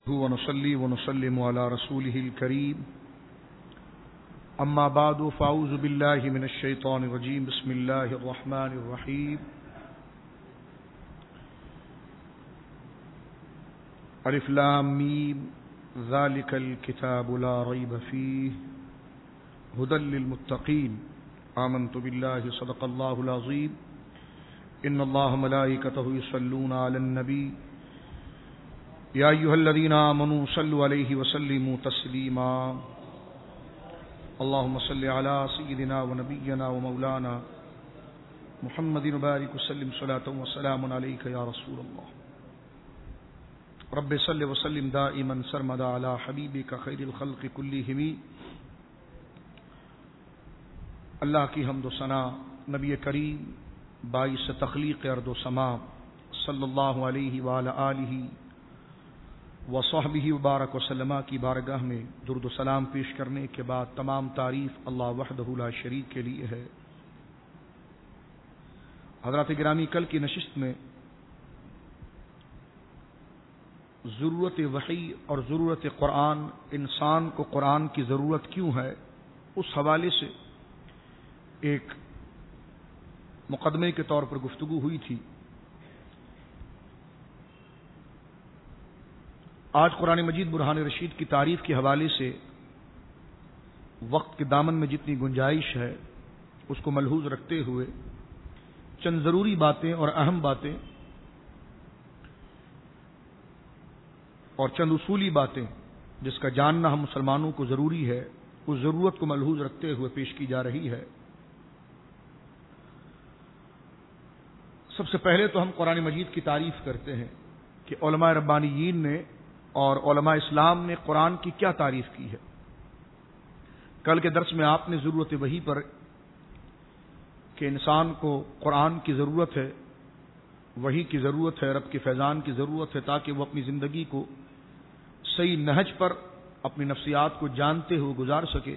ونصلي ونسلم على رسوله الكريم أما بعد فأعوذ بالله من الشيطان الرجيم بسم الله الرحمن الرحيم ألف لام ميم ذلك الكتاب لا ريب فيه هدى للمتقين آمنت بالله صدق الله العظيم إن الله ملائكته يصلون على النبي یا ایھا الذین آمنوا صلوا علیہ وسلموا تسلیما اللهم صل علی سیدنا ونبینا ومولانا محمد وبارک وسلم صلاۃ وسلام علیک یا رسول اللہ رب صل وسلم دائما سرمدا علی حبیبک خیر الخلق کلہم۔ اللہ کی حمد و ثنا نبی کریم باعث تخلیق ارض و سما صلی اللہ علیہ وعلی آلہ وصحبہ وبارک وسلم کی بارگاہ میں درود و سلام پیش کرنے کے بعد تمام تعریف اللہ وحدہ لا شریک کے لیے ہے۔ حضرات گرامی، کل کی نشست میں ضرورت وحی اور ضرورت قرآن، انسان کو قرآن کی ضرورت کیوں ہے، اس حوالے سے ایک مقدمے کے طور پر گفتگو ہوئی تھی۔ آج قرآن مجید برہان رشید کی تعریف کے حوالے سے وقت کے دامن میں جتنی گنجائش ہے اس کو ملحوظ رکھتے ہوئے چند ضروری باتیں اور اہم باتیں اور چند اصولی باتیں جس کا جاننا ہم مسلمانوں کو ضروری ہے، اس ضرورت کو ملحوظ رکھتے ہوئے پیش کی جا رہی ہے۔ سب سے پہلے تو ہم قرآن مجید کی تعریف کرتے ہیں کہ علماء ربانیین نے اور علماء اسلام نے قرآن کی کیا تعریف کی ہے۔ کل کے درس میں آپ نے ضرورت وحی پر کہ انسان کو قرآن کی ضرورت ہے، وحی کی ضرورت ہے، رب کے فیضان کی ضرورت ہے تاکہ وہ اپنی زندگی کو صحیح نہج پر اپنی نفسیات کو جانتے ہوئے گزار سکے۔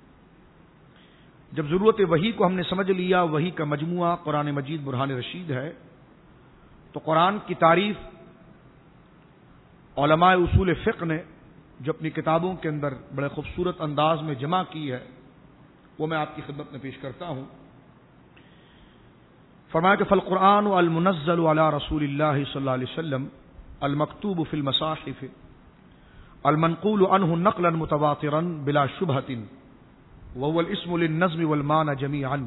جب ضرورت وحی کو ہم نے سمجھ لیا، وحی کا مجموعہ قرآن مجید برہان رشید ہے، تو قرآن کی تعریف علماء اصول فقہ نے جو اپنی کتابوں کے اندر بڑے خوبصورت انداز میں جمع کی ہے وہ میں آپ کی خدمت میں پیش کرتا ہوں۔ فرمایا کہ فالقرآن المنزل علی رسول اللہ صلی اللہ علیہ وسلم المکتوب فی المصاحف المنقول عنہ نقلا متواترا بلا شبہۃ وهو الاسم للنظم والمعنى جميعا۔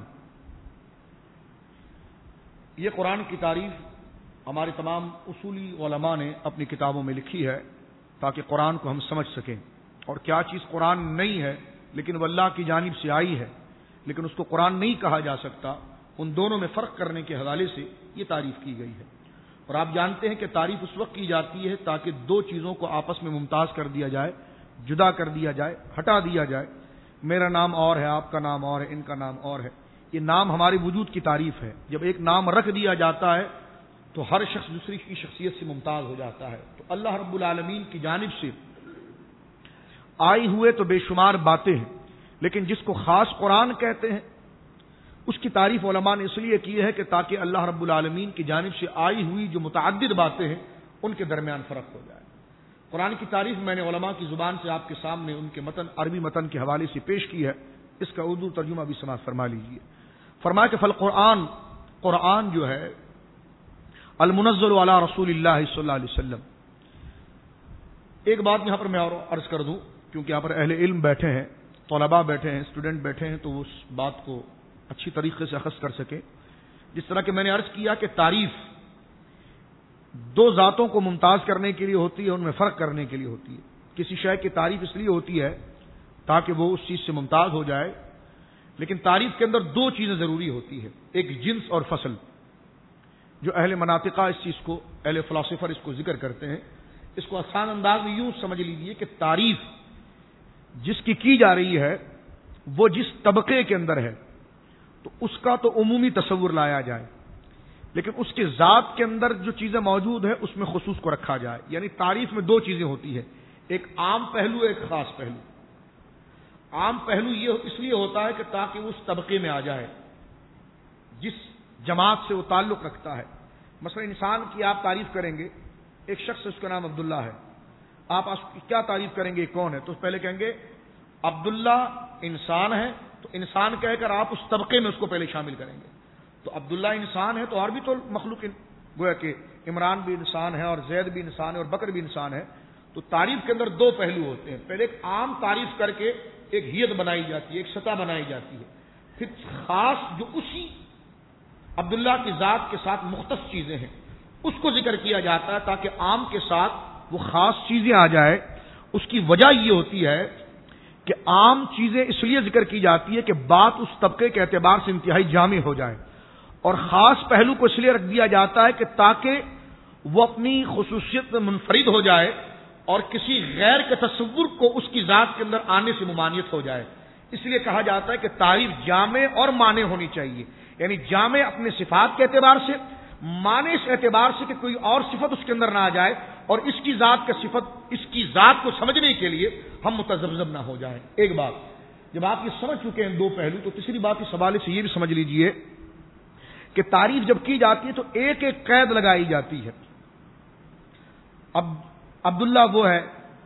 یہ قرآن کی تعریف ہمارے تمام اصولی علماء نے اپنی کتابوں میں لکھی ہے تاکہ قرآن کو ہم سمجھ سکیں، اور کیا چیز قرآن نہیں ہے لیکن وہ اللہ کی جانب سے آئی ہے لیکن اس کو قرآن نہیں کہا جا سکتا، ان دونوں میں فرق کرنے کے حوالے سے یہ تعریف کی گئی ہے۔ اور آپ جانتے ہیں کہ تعریف اس وقت کی جاتی ہے تاکہ دو چیزوں کو آپس میں ممتاز کر دیا جائے، جدا کر دیا جائے، ہٹا دیا جائے۔ میرا نام اور ہے، آپ کا نام اور ہے، ان کا نام اور ہے۔ یہ نام ہمارے وجود کی تعریف ہے۔ جب ایک نام رکھ دیا جاتا ہے تو ہر شخص دوسری کی شخصیت سے ممتاز ہو جاتا ہے۔ تو اللہ رب العالمین کی جانب سے آئی ہوئے تو بے شمار باتیں ہیں، لیکن جس کو خاص قرآن کہتے ہیں اس کی تعریف علماء نے اس لیے کی ہے کہ تاکہ اللہ رب العالمین کی جانب سے آئی ہوئی جو متعدد باتیں ہیں ان کے درمیان فرق ہو جائے۔ قرآن کی تعریف میں نے علماء کی زبان سے آپ کے سامنے ان کے متن، عربی متن کے حوالے سے پیش کی ہے، اس کا اردو ترجمہ بھی سماعت فرما لیجیے۔ فرمایا کہ فالقرآن، قرآن جو ہے المنزل علی رسول اللہ صلی اللہ علیہ وسلم۔ ایک بات یہاں پر میں اور عرض کر دوں، کیونکہ یہاں پر اہل علم بیٹھے ہیں، طلباء بیٹھے ہیں، اسٹوڈنٹ بیٹھے ہیں، تو وہ اس بات کو اچھی طریقے سے اخذ کر سکیں۔ جس طرح کہ میں نے عرض کیا کہ تعریف دو ذاتوں کو ممتاز کرنے کے لیے ہوتی ہے، ان میں فرق کرنے کے لیے ہوتی ہے۔ کسی شے کی تعریف اس لیے ہوتی ہے تاکہ وہ اس چیز سے ممتاز ہو جائے، لیکن تعریف کے اندر دو چیزیں ضروری ہوتی ہے، ایک جنس اور فصل۔ جو اہل مناطقہ اس چیز کو، اہل فلاسفر اس کو ذکر کرتے ہیں، اس کو آسان انداز میں یوں سمجھ لیجیے کہ تعریف جس کی جا رہی ہے وہ جس طبقے کے اندر ہے تو اس کا تو عمومی تصور لایا جائے، لیکن اس کے ذات کے اندر جو چیزیں موجود ہیں اس میں خصوص کو رکھا جائے۔ یعنی تعریف میں دو چیزیں ہوتی ہیں، ایک عام پہلو، ایک خاص پہلو۔ عام پہلو یہ اس لیے ہوتا ہے کہ تاکہ وہ اس طبقے میں آ جائے جس جماعت سے وہ تعلق رکھتا ہے۔ مثلا انسان کی آپ تعریف کریں گے، ایک شخص اس کا نام عبداللہ ہے، آپ کیا تعریف کریں گے کون ہے؟ تو پہلے کہیں گے عبداللہ انسان ہے، تو انسان کہہ کر آپ اس طبقے میں اس کو پہلے شامل کریں گے. تو عبداللہ انسان ہے تو اور بھی تو مخلوق گویا کہ عمران بھی انسان ہے اور زید بھی انسان ہے اور بکر بھی انسان ہے. تو تعریف کے اندر دو پہلو ہوتے ہیں. پہلے ایک عام تعریف کر کے ایک ہیت بنائی جاتی ہے، ایک سطح بنائی جاتی ہے. پھر خاص جو اسی عبداللہ کی ذات کے ساتھ مختص چیزیں ہیں اس کو ذکر کیا جاتا ہے تاکہ عام کے ساتھ وہ خاص چیزیں آ جائے. اس کی وجہ یہ ہوتی ہے کہ عام چیزیں اس لیے ذکر کی جاتی ہے کہ بات اس طبقے کے اعتبار سے انتہائی جامع ہو جائے، اور خاص پہلو کو اس لیے رکھ دیا جاتا ہے کہ تاکہ وہ اپنی خصوصیت میں منفرد ہو جائے اور کسی غیر کے تصور کو اس کی ذات کے اندر آنے سے ممانعت ہو جائے. اس لیے کہا جاتا ہے کہ تعریف جامع اور معنی ہونی چاہیے، یعنی جامع اپنے صفات کے اعتبار سے، معنی اس اعتبار سے کہ کوئی اور صفت اس کے اندر نہ آ جائے اور اس کی ذات کا صفت، اس کی ذات کو سمجھنے کے لیے ہم متذبذب نہ ہو جائیں. ایک بات جب آپ یہ سمجھ چکے ہیں دو پہلو، تو تیسری بات اس حوالے سے یہ بھی سمجھ لیجئے کہ تعریف جب کی جاتی ہے تو ایک ایک قید لگائی جاتی ہے. اب عبداللہ وہ ہے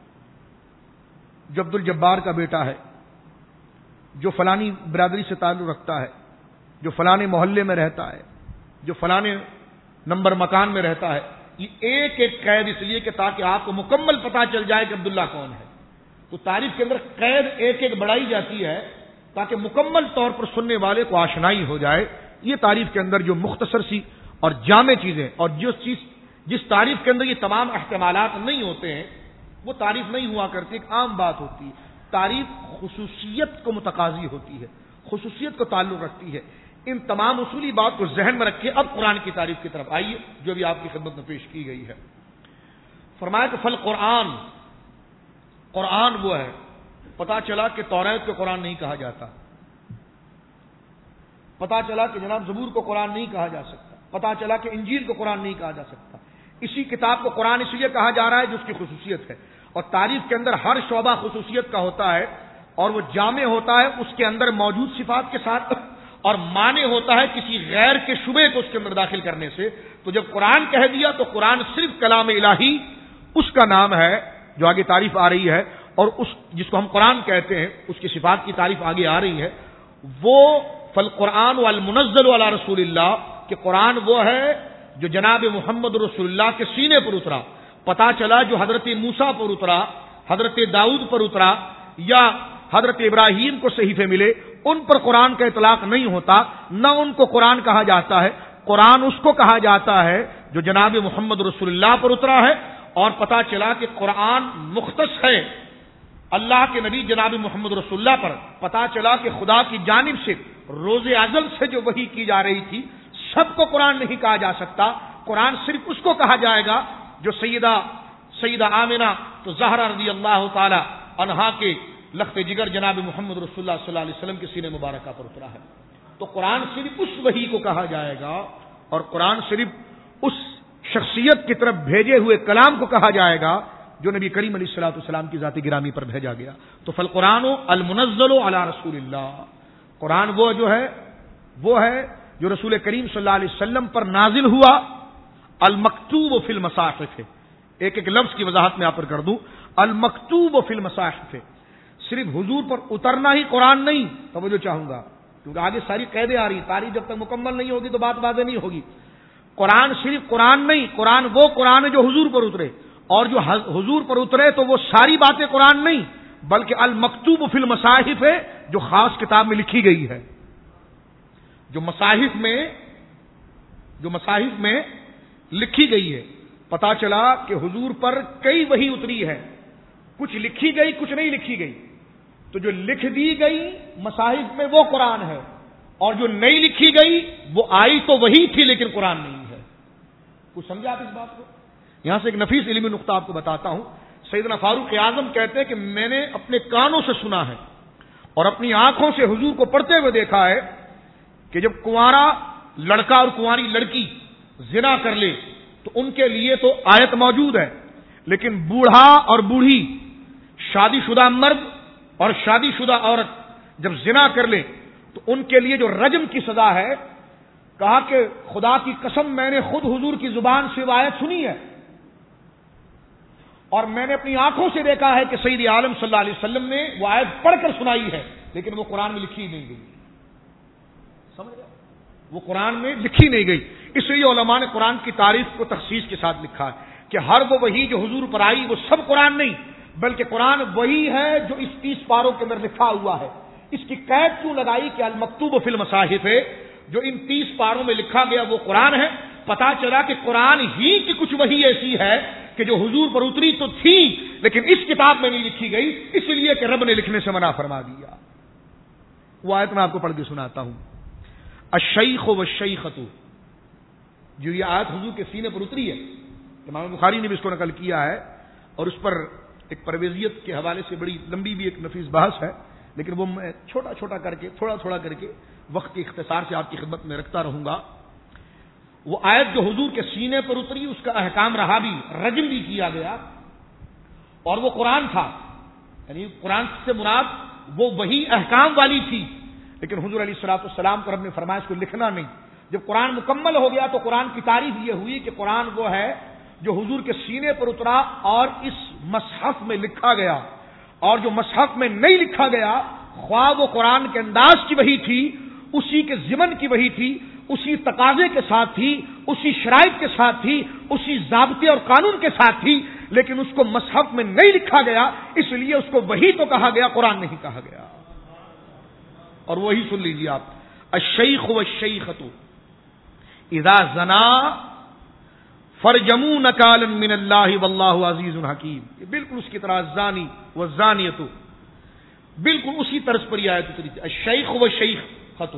جو عبد الجبار کا بیٹا ہے، جو فلانی برادری سے تعلق رکھتا ہے، جو فلانے محلے میں رہتا ہے، جو فلانے نمبر مکان میں رہتا ہے. یہ ایک ایک قید اس لیے کہ تاکہ آپ کو مکمل پتہ چل جائے کہ عبداللہ کون ہے. تو تعریف کے اندر قید ایک ایک بڑھائی جاتی ہے تاکہ مکمل طور پر سننے والے کو آشنائی ہو جائے. یہ تعریف کے اندر جو مختصر سی اور جامع چیزیں، اور جس تعریف کے اندر یہ تمام احتمالات نہیں ہوتے ہیں وہ تعریف نہیں ہوا کرتی. ایک عام بات ہوتی ہے، تعریف خصوصیت کو متقاضی ہوتی ہے، خصوصیت کو تعلق رکھتی ہے. ان تمام اصولی بات کو ذہن میں رکھے اب قرآن کی تعریف کی طرف آئیے جو بھی آپ کی خدمت میں پیش کی گئی ہے. فرمایا کہ فل قرآن، قرآن وہ ہے. پتا چلا کہ توریت کو قرآن نہیں کہا جاتا، پتا چلا کہ جناب زبور کو قرآن نہیں کہا جا سکتا، پتا چلا کہ انجیل کو قرآن نہیں کہا جا سکتا. اسی کتاب کو قرآن اس لیے کہا جا رہا ہے جو اس کی خصوصیت ہے. اور تعریف کے اندر ہر شعبہ خصوصیت کا ہوتا ہے اور وہ جامع ہوتا ہے اس کے اندر موجود صفات کے ساتھ، اور معنی ہوتا ہے کسی غیر کے شبے کو اس کے اندر داخل کرنے سے. تو جب قرآن کہہ دیا تو قرآن صرف کلام الہی اس کا نام ہے جو آگے تعریف آ رہی ہے، اور اس جس کو ہم قرآن کہتے ہیں اس کی صفات کی تعریف آگے آ رہی ہے. وہ فالقرآن والمنزل علی رسول اللہ کہ قرآن وہ ہے جو جناب محمد رسول اللہ کے سینے پر اترا. پتا چلا جو حضرت موسیٰ پر اترا، حضرت داؤد پر اترا یا حضرت ابراہیم کو صحیفے ملے، ان پر قرآن کا اطلاق نہیں ہوتا، نہ ان کو قرآن کہا جاتا ہے. قرآن اس کو کہا جاتا ہے جو جناب محمد رسول اللہ پر اترا ہے. اور پتا چلا کہ قرآن مختص ہے اللہ کے نبی جناب محمد رسول اللہ پر. پتا چلا کہ خدا کی جانب سے روز ازل سے جو وحی کی جا رہی تھی سب کو قرآن نہیں کہا جا سکتا. قرآن صرف اس کو کہا جائے گا جو سیدہ آمنہ تو زہرا رضی اللہ تعالی عنہا کے لخت جگر جناب محمد رسول اللہ صلی اللہ علیہ وسلم کے سینے مبارکہ پر اترا ہے. تو قرآن صرف اس وحی کو کہا جائے گا اور قرآن صرف اس شخصیت کی طرف بھیجے ہوئے کلام کو کہا جائے گا جو نبی کریم علیہ الصلوۃ والسلام کی ذات گرامی پر بھیجا گیا. تو فالقرآن المنزل علی رسول اللہ، قرآن وہ ہے جو رسول کریم صلی اللہ علیہ وسلم پر نازل ہوا. المکتوب فی المصاحف، ایک ایک لفظ کی وضاحت میں آپ پر کر دوں. المکتوب فی المصاحف، صرف حضور پر اترنا ہی قرآن نہیں. توجہ چاہوں گا کیونکہ آگے ساری قیدیں آ رہی، تاریخ جب تک مکمل نہیں ہوگی تو بات واضح نہیں ہوگی. قرآن صرف قرآن نہیں، قرآن وہ قرآن ہے جو حضور پر اترے، اور جو حضور پر اترے تو وہ ساری باتیں قرآن نہیں بلکہ المکتوب فی المصاحف ہے جو خاص کتاب میں لکھی گئی ہے. جو مصاحف میں لکھی گئی ہے. پتا چلا کہ حضور پر کئی وحی اتری ہے، کچھ لکھی گئی کچھ نہیں لکھی گئی. تو جو لکھ دی گئی مصاحف میں وہ قرآن ہے، اور جو نہیں لکھی گئی وہ آئی تو وہی تھی لیکن قرآن نہیں ہے. کچھ سمجھا آپ اس بات کو؟ یہاں سے ایک نفیس علمی نقطہ آپ کو بتاتا ہوں. سیدنا فاروق اعظم کہتے ہیں کہ میں نے اپنے کانوں سے سنا ہے اور اپنی آنکھوں سے حضور کو پڑھتے ہوئے دیکھا ہے کہ جب کنوارا لڑکا اور کنواری لڑکی زنا کر لے تو ان کے لیے تو آیت موجود ہے، لیکن بوڑھا اور بوڑھی، شادی شدہ مرد اور شادی شدہ عورت جب زنا کر لے تو ان کے لیے جو رجم کی سزا ہے، کہا کہ خدا کی قسم میں نے خود حضور کی زبان سے آیت سنی ہے. اور میں نے اپنی آنکھوں سے دیکھا ہے کہ سید عالم صلی اللہ علیہ وسلم نے وہ آیت پڑھ کر سنائی ہے، لیکن وہ قرآن میں لکھی نہیں گئی. سمجھ گئے؟ وہ قرآن میں لکھی نہیں گئی. اس لیے علماء نے قرآن کی تعریف کو تخصیص کے ساتھ لکھا ہے کہ ہر وہ وحی جو حضور پر آئی وہ سب قرآن نہیں، بلکہ قرآن وہی ہے جو اس 30 پاروں کے اندر لکھا ہوا ہے. اس کی قید کیوں لگائی کہ المکتوب فی المصاحف ہے، جو ان 30 پاروں میں لکھا گیا وہ قرآن ہے. پتا چلا کہ قرآن ہی کی کچھ وحی ایسی ہے کہ جو حضور پر اتری تو تھی لیکن اس کتاب میں نہیں لکھی گئی، اس لیے کہ رب نے لکھنے سے منع فرما دیا. وہ آیت میں آپ کو پڑھ کے سناتا ہوں. الشیخ والشیخۃ، جو یہ آیت حضور کے سینے پر اتری ہے، امام بخاری نے بھی اس کو نقل کیا ہے، اور اس پر ایک پرویزیت کے حوالے سے بڑی لمبی بھی ایک نفیس بحث ہے، لیکن وہ میں چھوٹا چھوٹا کر کے تھوڑا تھوڑا کر کے وقت کے اختصار سے آپ کی خدمت میں رکھتا رہوں گا. وہ آیت جو حضور کے سینے پر اتری اس کا احکام رہا بھی، رجم بھی کیا گیا، اور وہ قرآن تھا، یعنی قرآن سے مراد وہ وہی احکام والی تھی. لیکن حضور علیہ الصلوۃ والسلام کو رب نے فرمایا اس کو لکھنا نہیں. جب قرآن مکمل ہو گیا تو قرآن کی تعریف یہ ہوئی کہ قرآن وہ ہے جو حضور کے سینے پر اترا اور اس مصحف میں لکھا گیا، اور جو مصحف میں نہیں لکھا گیا خواہ وہ قرآن کے انداز کی وحی تھی، اسی کے ضمن کی وحی تھی، اسی تقاضے کے ساتھ تھی، اسی شرائط کے ساتھ تھی، اسی ضابطے اور قانون کے ساتھ تھی، لیکن اس کو مصحف میں نہیں لکھا گیا، اس لیے اس کو وحی تو کہا گیا، قرآن نہیں کہا گیا. اور وہی سن لیجیے آپ، الشیخ والشیخۃ اذا زنا فرجموا نکالا من اللہ واللہ عزیز حکیم. یہ بالکل اس کی طرح الزانی والزانیۃ، بالکل اسی طرز پر یہ آیت اتری تھی. الشیخ والشیخۃ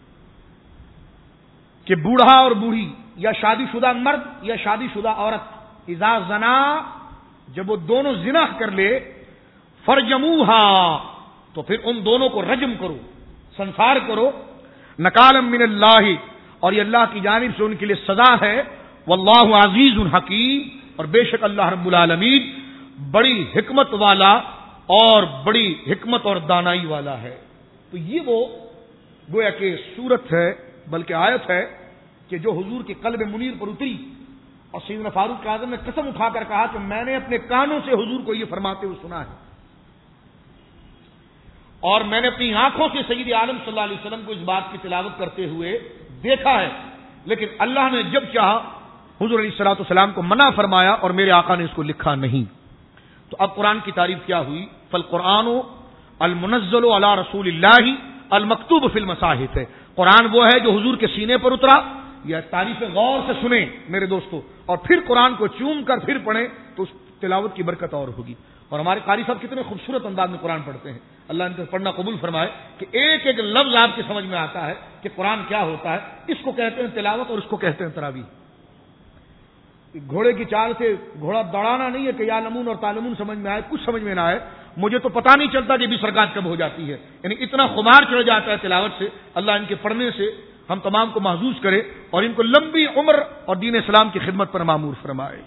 کہ بوڑھا اور بوڑھی یا شادی شدہ مرد یا شادی شدہ عورت، اذا زنا جب وہ دونوں زنا کر لے، فرجموہا تو پھر ان دونوں کو رجم کرو، سنسار کرو، نکالا من اللہ، اور یہ اللہ کی جانب سے ان کے لیے سزا ہے، واللہ عزیز حکیم، اور بے شک اللہ رب العالمین بڑی حکمت والا اور بڑی حکمت اور دانائی والا ہے. تو یہ وہ گویا کہ صورت ہے، بلکہ آیت ہے کہ جو حضور کے قلب منیر پر اتری، اور سیدنا فاروق اعظم نے قسم اٹھا کر کہا کہ میں نے اپنے کانوں سے حضور کو یہ فرماتے ہوئے سنا ہے، اور میں نے اپنی آنکھوں سے سید عالم صلی اللہ علیہ وسلم کو اس بات کی تلاوت کرتے ہوئے دیکھا ہے، لیکن اللہ نے جب چاہا حضور علیہ الصلوۃ والسلام کو منع فرمایا اور میرے آقا نے اس کو لکھا نہیں. تو اب قرآن کی تعریف کیا ہوئی؟ فالقرآن المنزل علی رسول اللہ المکتوب فی المصاحف ہے. قرآن وہ ہے جو حضور کے سینے پر اترا. یہ تعریف غور سے سنیں میرے دوستو، اور پھر قرآن کو چوم کر پھر پڑھیں تو اس تلاوت کی برکت اور ہوگی. اور ہمارے قاری صاحب کتنے خوبصورت انداز میں قرآن پڑھتے ہیں، اللہ ان کو پڑھنا قبول فرمائے کہ ایک ایک لفظ آپ کی سمجھ میں آتا ہے کہ قرآن کیا ہوتا ہے. اس کو کہتے ہیں تلاوت اور اس کو کہتے ہیں تراویح. گھوڑے کی چال سے گھوڑا دوڑانا نہیں ہے کہ یا لمون اور تالمون سمجھ میں آئے، کچھ سمجھ میں نہ آئے، مجھے تو پتہ نہیں چلتا کہ 20 رکعت کب ہو جاتی ہے. یعنی اتنا خمار چڑھ جاتا ہے تلاوت سے. اللہ ان کے پڑھنے سے ہم تمام کو محظوظ کرے اور ان کو لمبی عمر اور دین اسلام کی خدمت پر معمور فرمائے.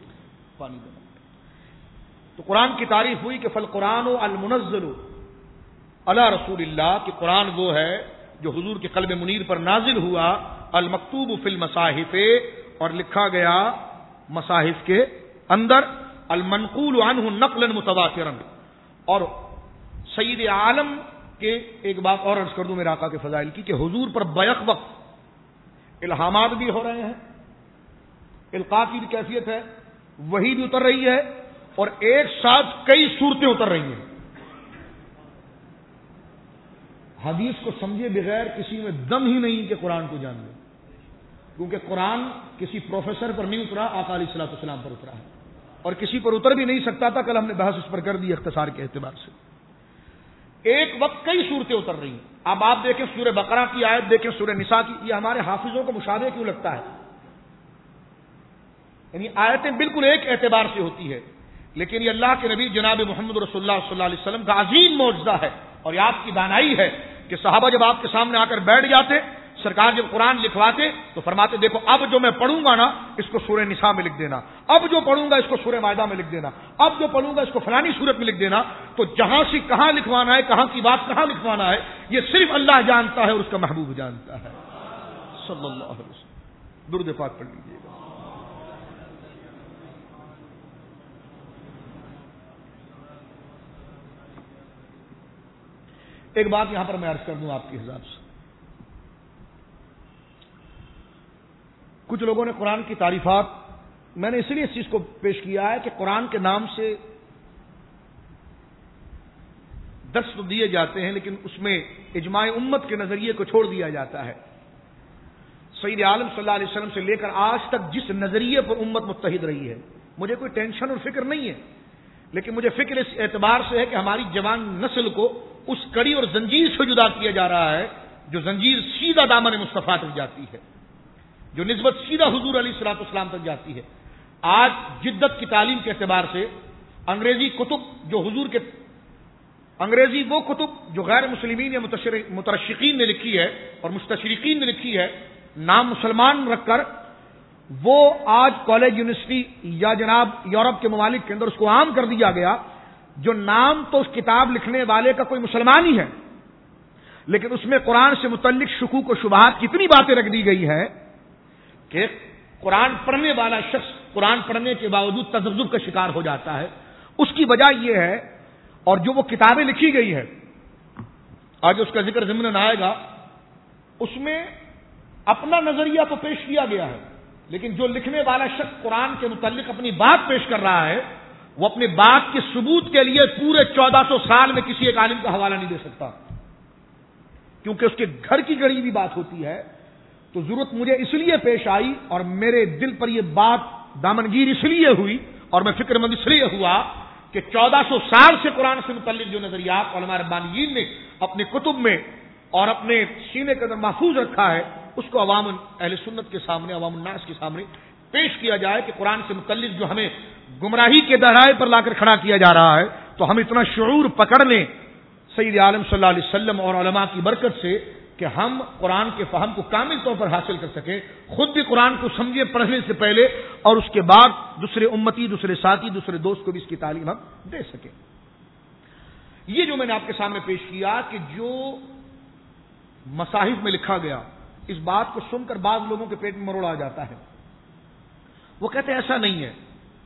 تو قرآن کی تعریف ہوئی کہ فالقرآن المنزل علی رسول اللہ، کہ قرآن وہ ہے جو حضور کے قلب منیر پر نازل ہوا، المکتوب فی المصاحف، اور لکھا گیا مصاحف کے اندر، المنقول عنہ نقلا متواترا. اور سید عالم کے ایک بات اور عرض کر دوں میرے آقا کے فضائل کی، کہ حضور پر بیک وقت الہامات بھی ہو رہے ہیں، القاء کی بھی کیفیت ہے، وحی بھی اتر رہی ہے، اور ایک ساتھ کئی صورتیں اتر رہی ہیں. حدیث کو سمجھے بغیر کسی میں دم ہی نہیں کہ قرآن کو جان لے، کیونکہ قرآن کسی پروفیسر پر نہیں اترا، آقا علیہ الصلوۃ والسلام پر اترا ہے، اور کسی پر اتر بھی نہیں سکتا تھا. کل ہم نے بحث اس پر کر دی اختصار کے اعتبار سے. ایک وقت کئی صورتیں اتر رہی ہیں. اب آپ دیکھیں سورہ بقرہ کی آیت دیکھیں، سورہ نساء کی. یہ ہمارے حافظوں کو مشابہ کیوں لگتا ہے؟ یعنی آیتیں بالکل ایک اعتبار سے ہوتی ہے، لیکن یہ اللہ کے نبی جناب محمد رسول اللہ صلی اللہ علیہ وسلم کا عظیم معجزہ ہے. اور یہ آپ کی دانائی ہے کہ صحابہ جب آپ کے سامنے آ کر بیٹھ جاتے، سرکار جب قرآن لکھواتے تو فرماتے دیکھو اب جو میں پڑھوں گا نا اس کو سورہ نساء میں لکھ دینا، اب جو پڑھوں گا اس کو سورہ مائدہ میں لکھ دینا، اب جو پڑھوں گا اس کو فلانی سورت میں لکھ دینا. تو جہاں سے کہاں لکھوانا ہے، کہاں کی بات کہاں لکھوانا ہے، یہ صرف اللہ جانتا ہے اور اس کا محبوب جانتا ہے صلی اللہ علیہ وسلم. درود پاک پڑھ لیجیے گا. ایک بات یہاں پر میں عرض کر دوں آپ کے حساب سے، کچھ لوگوں نے قرآن کی تعریفات، میں نے اس لیے اس چیز کو پیش کیا ہے کہ قرآن کے نام سے درس تو دیے جاتے ہیں، لیکن اس میں اجماع امت کے نظریے کو چھوڑ دیا جاتا ہے۔ سید عالم صلی اللہ علیہ وسلم سے لے کر آج تک جس نظریے پر امت متحد رہی ہے، مجھے کوئی ٹینشن اور فکر نہیں ہے، لیکن مجھے فکر اس اعتبار سے ہے کہ ہماری جوان نسل کو اس کڑی اور زنجیر سے جدا کیا جا رہا ہے جو زنجیر سیدھا دامن مصطفیٰ تک جاتی ہے، جو نسبت سیدھا حضور علیہ الصلوۃ والسلام تک جاتی ہے۔ آج جدت کی تعلیم کے اعتبار سے انگریزی کتب جو حضور کے، انگریزی وہ کتب جو غیر مسلمین یا مترشقین نے لکھی ہے اور مستشرقین نے لکھی ہے، نام مسلمان رکھ کر، وہ آج کالج یونیورسٹی یا جناب یورپ کے ممالک کے اندر اس کو عام کر دیا گیا، جو نام تو اس کتاب لکھنے والے کا کوئی مسلمان ہی ہے، لیکن اس میں قرآن سے متعلق شکوک و شبہات کی اتنی باتیں رکھ دی گئی ہیں کہ قرآن پڑھنے والا شخص قرآن پڑھنے کے باوجود تذبذب کا شکار ہو جاتا ہے۔ اس کی وجہ یہ ہے، اور جو وہ کتابیں لکھی گئی ہے، آج اس کا ذکر ضمن آئے گا، اس میں اپنا نظریہ تو پیش کیا گیا ہے، لیکن جو لکھنے والا شخص قرآن کے متعلق اپنی بات پیش کر رہا ہے، وہ اپنی بات کے ثبوت کے لیے پورے 1400 سال میں کسی ایک عالم کا حوالہ نہیں دے سکتا، کیونکہ اس کے گھر کی گڑی ہوئی بات ہوتی ہے۔ تو ضرورت مجھے اس لیے پیش آئی اور میرے دل پر یہ بات دامنگیر اس لیے ہوئی اور میں فکر مند اس لیے ہوا کہ 1400 سال سے قرآن سے متعلق جو نظریات علماء ربانیین نے اپنے کتب میں اور اپنے سینے کے اندر محفوظ رکھا ہے، اس کو عوام اہل سنت کے سامنے، عوام الناس کے سامنے پیش کیا جائے کہ قرآن سے متعلق جو ہمیں گمراہی کے دہرائے پر لا کر کھڑا کیا جا رہا ہے، تو ہم اتنا شعور پکڑ لیں سید عالم صلی اللہ علیہ وسلم اور علماء کی برکت سے کہ ہم قرآن کے فہم کو کامل طور پر حاصل کر سکیں، خود بھی قرآن کو سمجھے پڑھنے سے پہلے، اور اس کے بعد دوسرے امتی، دوسرے ساتھی، دوسرے دوست کو بھی اس کی تعلیم ہم دے سکیں۔ یہ جو میں نے آپ کے سامنے پیش کیا کہ جو مصاحف میں لکھا گیا، اس بات کو سن کر بعض لوگوں کے پیٹ میں مروڑ آ جاتا ہے، وہ کہتے ہیں ایسا نہیں ہے،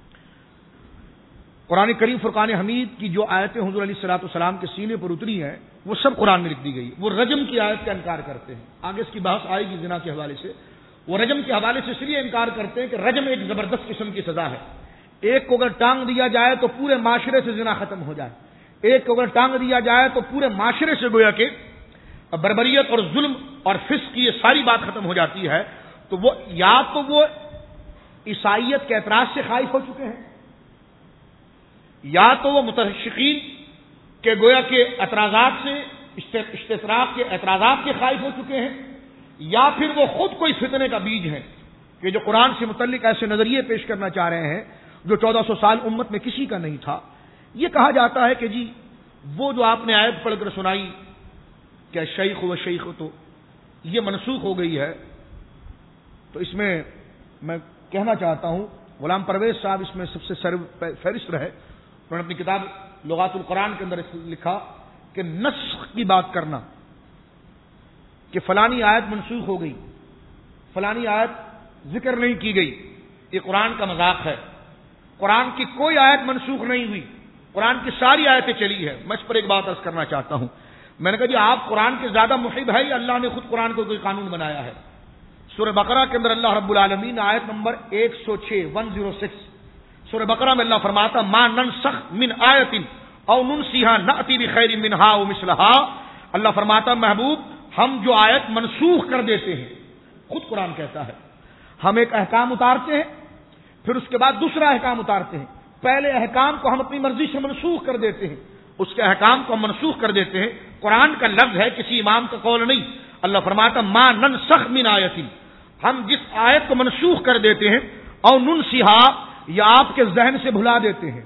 قرآن کریم فرقان حمید کی جو آیتیں حضور علیہ الصلوۃ والسلام کے سینے پر اتری ہیں وہ سب قرآن میں لکھ دی گئی۔ وہ رجم کی آیت کا انکار کرتے ہیں، آگے اس کی بحث آئے گی زنا کے حوالے سے۔ وہ رجم کے حوالے سے اس لیے انکار کرتے ہیں کہ رجم ایک زبردست قسم کی سزا ہے، ایک کو اگر ٹانگ دیا جائے تو پورے معاشرے سے زنا ختم ہو جائے، ایک کو اگر ٹانگ دیا جائے تو پورے معاشرے سے گویا کہ بربریت اور ظلم اور فسق کی یہ ساری بات ختم ہو جاتی ہے۔ تو وہ یا تو وہ عیسائیت کے اعتراض سے خائف ہو چکے ہیں، یا تو وہ متشقین کے گویا کے اعتراضات سے، اشتراک کے اعتراضات کے خائف ہو چکے ہیں، یا پھر وہ خود کوئی فتنے کا بیج ہے کہ جو قرآن سے متعلق ایسے نظریے پیش کرنا چاہ رہے ہیں جو 1400 سال امت میں کسی کا نہیں تھا۔ یہ کہا جاتا ہے کہ جی وہ جو آپ نے آیت پڑھ کر سنائی کہ شیخ و شیخ، تو یہ منسوخ ہو گئی ہے، تو اس میں میں کہنا چاہتا ہوں غلام پرویز صاحب اس میں سب سے فہرست رہے، انہوں نے اپنی کتاب لغات القرآن کے اندر لکھا کہ نسخ کی بات کرنا کہ فلانی آیت منسوخ ہو گئی، فلانی آیت ذکر نہیں کی گئی، یہ قرآن کا مذاق ہے۔ قرآن کی کوئی آیت منسوخ نہیں ہوئی، قرآن کی ساری آیتیں چلی ہے۔ میں اس پر ایک بات عرض کرنا چاہتا ہوں، میں نے کہا جی آپ قرآن کے زیادہ محب ہے یا اللہ نے خود قرآن کو کوئی قانون بنایا ہے؟ سورہ بقرہ کے اندر اللہ رب العالمین آیت نمبر 106 سورہ بقرہ میں اللہ فرماتا ما ننسخ من آیت او ننسیہا نأتی بخیر منہا او مثلہا، اللہ فرماتا محبوب ہم جو آیت منسوخ کر دیتے ہیں، خود قرآن کہتا ہے، ہم ایک احکام اتارتے ہیں پھر اس کے بعد دوسرا احکام اتارتے ہیں، پہلے احکام کو ہم اپنی مرضی سے منسوخ کر دیتے ہیں، اس کے احکام کو ہم منسوخ کر دیتے ہیں۔ قرآن کا لفظ ہے، کسی امام کا قول نہیں۔ اللہ فرماتا ما ننسخ من آیت، ہم جس آیت کو منسوخ کر دیتے ہیں، او ننسیہا یا آپ کے ذہن سے بھلا دیتے ہیں،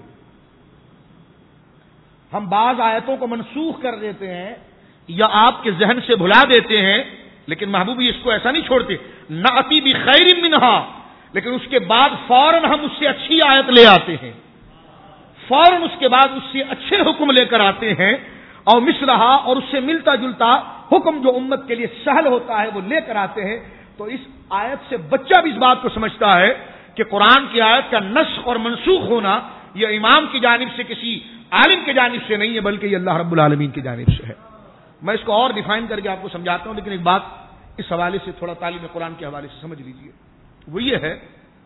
ہم بعض آیتوں کو منسوخ کر دیتے ہیں یا آپ کے ذہن سے بھلا دیتے ہیں، لیکن محبوبی اس کو ایسا نہیں چھوڑتے، نأتی بخیر منہا، لیکن اس کے بعد فوراً ہم اس سے اچھی آیت لے آتے ہیں، فوراً اس کے بعد اس سے اچھے حکم لے کر آتے ہیں، اور مثلہا اور اس سے ملتا جلتا حکم جو امت کے لیے سہل ہوتا ہے وہ لے کر آتے ہیں۔ تو اس آیت سے بچہ بھی اس بات کو سمجھتا ہے کہ قرآن کی آیت کا نسخ اور منسوخ ہونا یہ امام کی جانب سے، کسی عالم کی جانب سے نہیں ہے، بلکہ یہ اللہ رب العالمین کی جانب سے ہے۔ میں اس کو اور ڈیفائن کر کے آپ کو سمجھاتا ہوں، لیکن ایک بات اس حوالے سے تھوڑا تعلیم قرآن کے حوالے سے سمجھ لیجئے، وہ یہ ہے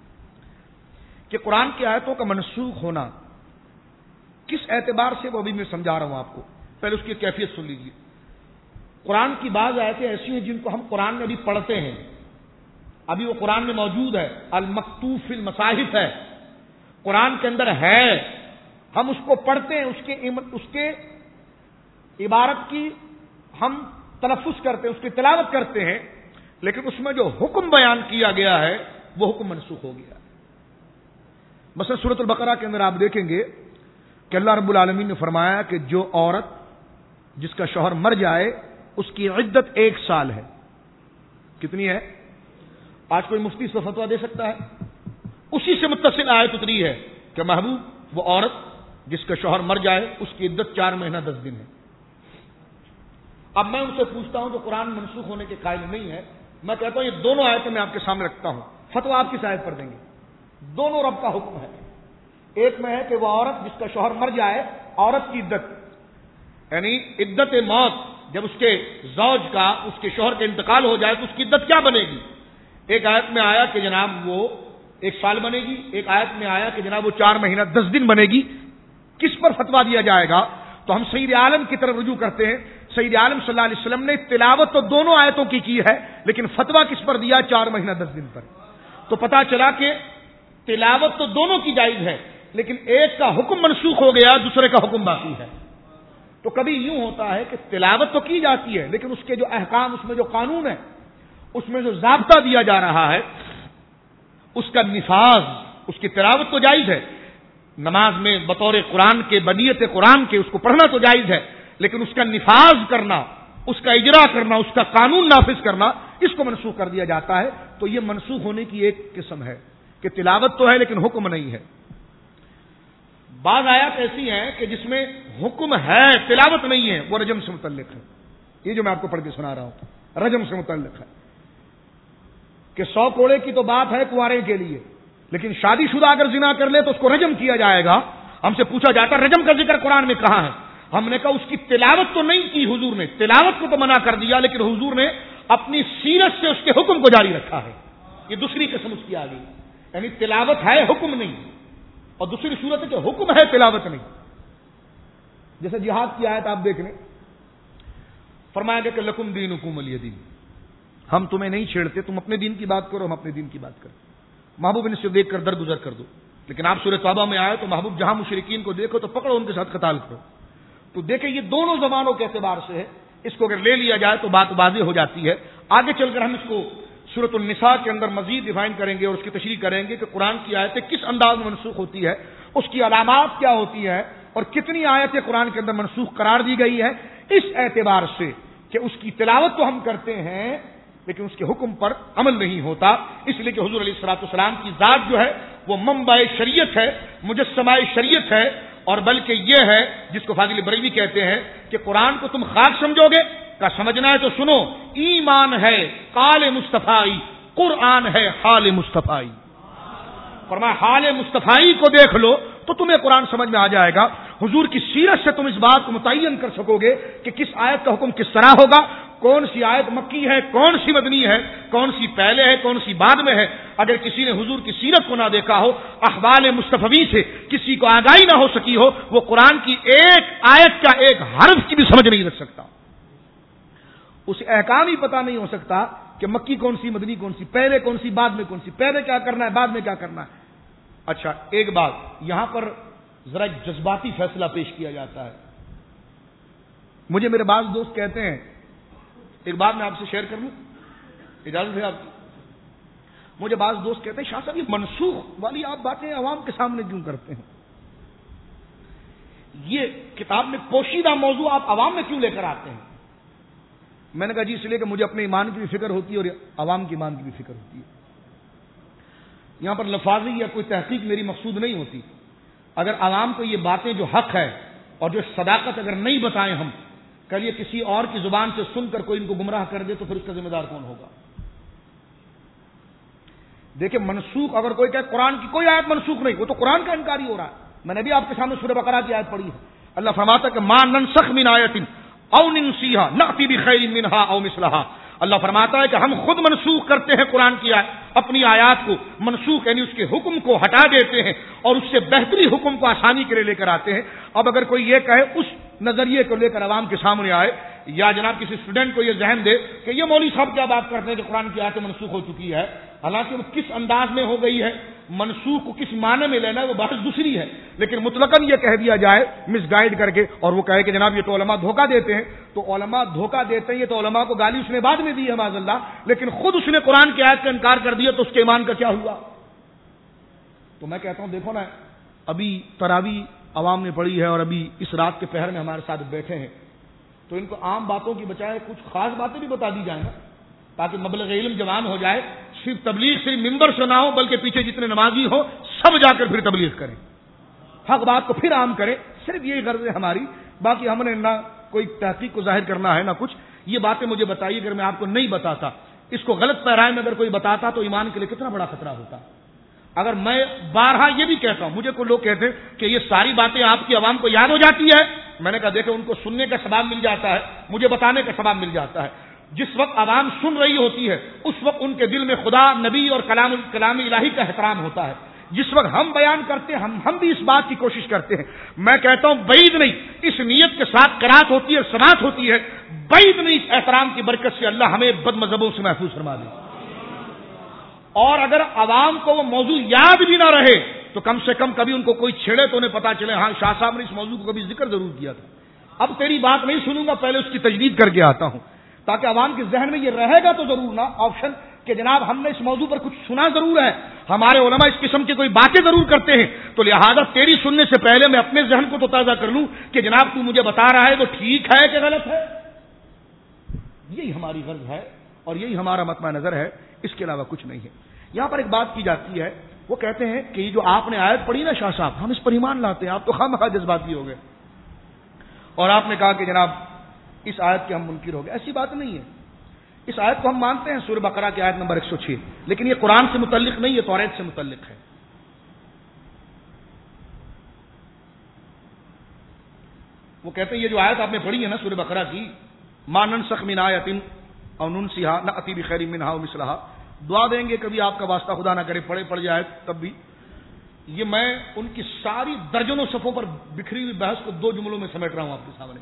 کہ قرآن کی آیتوں کا منسوخ ہونا کس اعتبار سے، وہ ابھی میں سمجھا رہا ہوں آپ کو، پہلے اس کی کیفیت سن لیجئے۔ قرآن کی بعض آیتیں ایسی ہیں جن کو ہم قرآن میں ابھی پڑھتے ہیں، ابھی وہ قرآن میں موجود ہے، المکتوب فی المصاحف ہے، قرآن کے اندر ہے، ہم اس کو پڑھتے ہیں، اس کے عبارت کی ہم تلفظ کرتے ہیں، اس کی تلاوت کرتے ہیں، لیکن اس میں جو حکم بیان کیا گیا ہے وہ حکم منسوخ ہو گیا ہے۔ مثلا سورۃ البقرہ کے اندر آپ دیکھیں گے کہ اللہ رب العالمین نے فرمایا کہ جو عورت جس کا شوہر مر جائے اس کی عدت 1 سال ہے۔ کتنی ہے؟ آج کوئی مفتی اس پر فتویٰ دے سکتا ہے؟ اسی سے متصل آیت اتری ہے کہ محبوب وہ عورت جس کا شوہر مر جائے اس کی عدت 4 مہینہ 10 دن ہے۔ اب میں ان سے پوچھتا ہوں جو قرآن منسوخ ہونے کے قائل نہیں ہے، میں کہتا ہوں یہ دونوں آیتیں میں آپ کے سامنے رکھتا ہوں، فتویٰ آپ کس آیت پر دیں گے؟ دونوں رب کا حکم ہے۔ ایک میں ہے کہ وہ عورت جس کا شوہر مر جائے، عورت کی عدت یعنی عدت موت، جب اس کے زوج کا، اس کے شوہر کا انتقال ہو جائے تو اس کی عدت کیا بنے گی؟ ایک آیت میں آیا کہ جناب وہ 1 سال بنے گی، ایک آیت میں آیا کہ جناب وہ 4 مہینہ 10 دن بنے گی۔ کس پر فتویٰ دیا جائے گا؟ تو ہم سید عالم کی طرف رجوع کرتے ہیں۔ سید عالم صلی اللہ علیہ وسلم نے تلاوت تو دونوں آیتوں کی ہے، لیکن فتویٰ کس پر دیا؟ 4 مہینہ 10 دن پر۔ تو پتا چلا کہ تلاوت تو دونوں کی جائز ہے، لیکن ایک کا حکم منسوخ ہو گیا، دوسرے کا حکم باقی ہے۔ تو کبھی یوں ہوتا ہے کہ تلاوت تو کی جاتی ہے، لیکن اس کے جو احکام، اس میں جو قانون ہے، اس میں جو ضابطہ دیا جا رہا ہے، اس کا نفاذ، اس کی تلاوت تو جائز ہے، نماز میں بطور قرآن کے، بنیت قرآن کے اس کو پڑھنا تو جائز ہے، لیکن اس کا نفاذ کرنا، اس کا اجرا کرنا، اس کا قانون نافذ کرنا، اس کو منسوخ کر دیا جاتا ہے۔ تو یہ منسوخ ہونے کی ایک قسم ہے کہ تلاوت تو ہے لیکن حکم نہیں ہے۔ بعض آیات ایسی ہیں کہ جس میں حکم ہے، تلاوت نہیں ہے، وہ رجم سے متعلق ہے۔ یہ جو میں آپ کو پڑھ کے سنا رہا ہوں رجم سے متعلق ہے کہ 100 کوڑے کی تو بات ہے کنوارے کے لیے، لیکن شادی شدہ اگر زنا کر لے تو اس کو رجم کیا جائے گا۔ ہم سے پوچھا جاتا ہے رجم کا ذکر قرآن میں کہاں ہے؟ ہم نے کہا اس کی تلاوت تو نہیں کی حضور نے، تلاوت کو تو منع کر دیا، لیکن حضور نے اپنی سیرت سے اس کے حکم کو جاری رکھا ہے۔ یہ دوسری قسم اس کی آ گئی، یعنی تلاوت ہے حکم نہیں، اور دوسری صورت ہے کہ حکم ہے تلاوت نہیں۔ جیسے جہاد کی آیت آپ دیکھ لیں، فرمایا گیا کہ لکم دینکم ولی دین، ہم تمہیں نہیں چھیڑتے، تم اپنے دین کی بات کرو، ہم اپنے دین کی بات کریں۔ محبوب نے سے دیکھ کر درگزر کر دو، لیکن آپ سورہ توبہ میں آئے تو محبوب جہاں مشرکین کو دیکھو تو پکڑو، ان کے ساتھ قتال کرو۔ تو دیکھیں یہ دونوں زبانوں کے اعتبار سے ہے، اس کو اگر لے لیا جائے تو بات واضح ہو جاتی ہے۔ آگے چل کر ہم اس کو سورۃ النساء کے اندر مزید ڈیفائن کریں گے اور اس کی تشریح کریں گے کہ قرآن کی آیتیں کس انداز میں منسوخ ہوتی ہے، اس کی علامات کیا ہوتی ہیں، اور کتنی آیتیں قرآن کے اندر منسوخ قرار دی گئی ہے، اس اعتبار سے کہ اس کی تلاوت تو ہم کرتے ہیں لیکن اس کے حکم پر عمل نہیں ہوتا، اس لیے کہ حضور علیہ الصلوۃ والسلام کی ذات جو ہے وہ منبع شریعت ہے، مجسمہ شریعت ہے، اور بلکہ یہ ہے جس کو فاضل بریلوی کہتے ہیں کہ قرآن کو تم خاک سمجھو گے، کا سمجھنا ہے تو سنو، ایمان ہے قال مصطفی، قرآن ہے حال مصطفی۔ فرمایا حال مصطفی کو دیکھ لو تو تمہیں قرآن سمجھ میں آ جائے گا، حضور کی سیرت سے تم اس بات کو متعین کر سکو گے کہ کس آیت کا حکم کس طرح ہوگا، کون سی آیت مکی ہے، کون سی مدنی ہے، کون سی پہلے ہے، کون سی بعد میں ہے۔ اگر کسی نے حضور کی سیرت کو نہ دیکھا ہو، احوال مصطفی سے کسی کو آگاہی نہ ہو سکی ہو، وہ قرآن کی ایک آیت کا ایک حرف کی بھی سمجھ نہیں رکھ سکتا، اسے احکام ہی پتہ نہیں ہو سکتا کہ مکی کون سی، مدنی کون سی، پہلے کون سی، بعد میں کون سی، پہلے کیا کرنا ہے، بعد میں کیا کرنا ہے۔ اچھا ایک بات یہاں پر ذرا جذباتی فیصلہ پیش کیا جاتا ہے۔ مجھے میرے بعض دوست کہتے ہیں، ایک بات میں آپ سے شیئر کر لوں، اجازت ہے آپ کی؟ مجھے بعض دوست کہتے ہیں شاہ صاحب یہ منسوخ والی آپ باتیں عوام کے سامنے کیوں کرتے ہیں، یہ کتاب میں پوشیدہ موضوع آپ عوام میں کیوں لے کر آتے ہیں؟ میں نے کہا جی اس لیے کہ مجھے اپنے ایمان کی بھی فکر ہوتی ہے اور عوام کے ایمان کی بھی فکر ہوتی ہے۔ یہاں پر لفاظی یا کوئی تحقیق میری مقصود نہیں ہوتی، اگر عوام کو یہ باتیں جو حق ہے اور جو صداقت اگر نہیں بتائیں ہم، کل یہ کسی اور کی زبان سے سن کر کوئی ان کو گمراہ کر دے تو پھر اس کا ذمہ دار کون ہوگا؟ دیکھیں منسوخ اگر کوئی کہے قرآن کی کوئی آیت منسوخ نہیں، وہ تو قرآن کا انکاری ہو رہا ہے۔ میں نے بھی آپ کے سامنے سورہ بقرہ کی آیت پڑھی ہے، اللہ فرماتا کہ ما ننسخ من آیت او ننسیھا نأتی بخیر منہا او مثلہا. اللہ فرماتا ہے کہ ہم خود منسوخ کرتے ہیں قرآن کی اپنی آیات کو منسوخ یعنی اس کے حکم کو ہٹا دیتے ہیں اور اس سے بہتری حکم کو آسانی کے لیے لے کر آتے ہیں. اب اگر کوئی یہ کہے اس نظریے کو لے کر عوام کے سامنے آئے یا جناب کسی اسٹوڈنٹ کو یہ ذہن دے کہ یہ مولوی صاحب کیا بات کرتے ہیں کہ قرآن کی آیتیں منسوخ ہو چکی ہے, حالانکہ وہ کس انداز میں ہو گئی ہے, منسوخ کو کس معنی میں لینا ہے وہ بحث دوسری ہے, لیکن مطلقاً یہ کہہ دیا جائے مس گائیڈ کر کے اور وہ کہے کہ جناب یہ تو علماء دھوکہ دیتے ہیں, تو علماء دھوکہ دیتے ہیں یہ تو علماء کو گالی اس نے بعد میں دی ہے معاذ اللہ, لیکن خود اس نے قرآن کی آیت کا انکار کر دیا تو اس کے ایمان کا کیا ہوا؟ تو میں کہتا ہوں دیکھو نا, ابھی تراویح عوام نے پڑھی ہے اور ابھی اس رات کے پہر میں ہمارے ساتھ بیٹھے ہیں, تو ان کو عام باتوں کی بجائے کچھ خاص باتیں بھی بتا دی جائیں نا تاکہ مبلغ علم جوان ہو جائے. صرف تبلیغ صرف ممبر سے نہ ہو بلکہ پیچھے جتنے نمازی ہو سب جا کر پھر تبلیغ کریں, حق بات کو پھر عام کریں, صرف یہی غرض ہے ہماری. باقی ہم نے نہ کوئی تحقیق کو ظاہر کرنا ہے نہ کچھ. یہ باتیں مجھے بتائیے, اگر میں آپ کو نہیں بتاتا, اس کو غلط پیرائے میں اگر کوئی بتاتا تو ایمان کے لیے کتنا بڑا خطرہ ہوتا. اگر میں بارہا یہ بھی کہتا ہوں, مجھے کوئی لوگ کہتے ہیں کہ یہ ساری باتیں آپ کی عوام کو یاد ہو جاتی ہے, میں نے کہا دیکھیں ان کو سننے کا ثواب مل جاتا ہے, مجھے بتانے کا ثواب مل جاتا ہے. جس وقت عوام سن رہی ہوتی ہے اس وقت ان کے دل میں خدا, نبی اور کلام الہی کا احترام ہوتا ہے. جس وقت ہم بیان کرتے ہیں ہم بھی اس بات کی کوشش کرتے ہیں. میں کہتا ہوں بعید نہیں, اس نیت کے ساتھ قرات ہوتی ہے, سماعت ہوتی ہے, بعید نہیں اس احترام کی برکت سے اللہ ہمیں بد مذہبوں سے محفوظ فرما دے. اور اگر عوام کو وہ موضوع یاد بھی نہ رہے تو کم سے کم کبھی ان کو کوئی چھیڑے تو انہیں پتا چلے ہاں شاہ صاحب نے اس موضوع کو کبھی ذکر ضرور کیا تھا, اب تیری بات نہیں سنوں گا, پہلے اس کی تجدید کر کے آتا ہوں, تاکہ عوام کے ذہن میں یہ رہے گا تو ضرور نا آپشن کہ جناب ہم نے اس موضوع پر کچھ سنا ضرور ہے, ہمارے علماء اس قسم کی کوئی باتیں ضرور کرتے ہیں, تو لہذا تیری سننے سے پہلے میں اپنے ذہن کو تو تازہ کر لوں کہ جناب تو مجھے بتا رہا ہے وہ ٹھیک ہے کہ غلط ہے. یہی ہماری غرض ہے اور یہی ہمارا مطمع نظر ہے, اس کے علاوہ کچھ نہیں ہے. یہاں پر ایک بات کی جاتی ہے, وہ کہتے ہیں کہ یہ جو آپ نے آیت پڑھی نا شاہ صاحب, ہم اس پر ایمان لاتے ہیں, آپ تو خواہ مخواہ جذباتی ہو گئے اور آپ نے کہا کہ جناب اس آیت کے ہم منکر ہو گئے. ایسی بات نہیں ہے, اس آیت کو ہم مانتے ہیں, سورہ بقرہ کی آیت نمبر 106, لیکن یہ قرآن سے متعلق نہیں, یہ توریت سے متعلق ہے. وہ کہتے ہیں یہ جو آیت آپ نے پڑھی ہے نا سورہ بقرہ کی, ما ننسخ من آیۃ او ننسیھا نأتی بخیر منھا او مثلھا, دعا دیں گے کبھی آپ کا واسطہ خدا نہ کرے پڑھ جائے تب بھی, یہ میں ان کی ساری درجنوں صفوں پر بکھری ہوئی بحث کو 2 جملوں میں سمیٹ رہا ہوں آپ کے سامنے.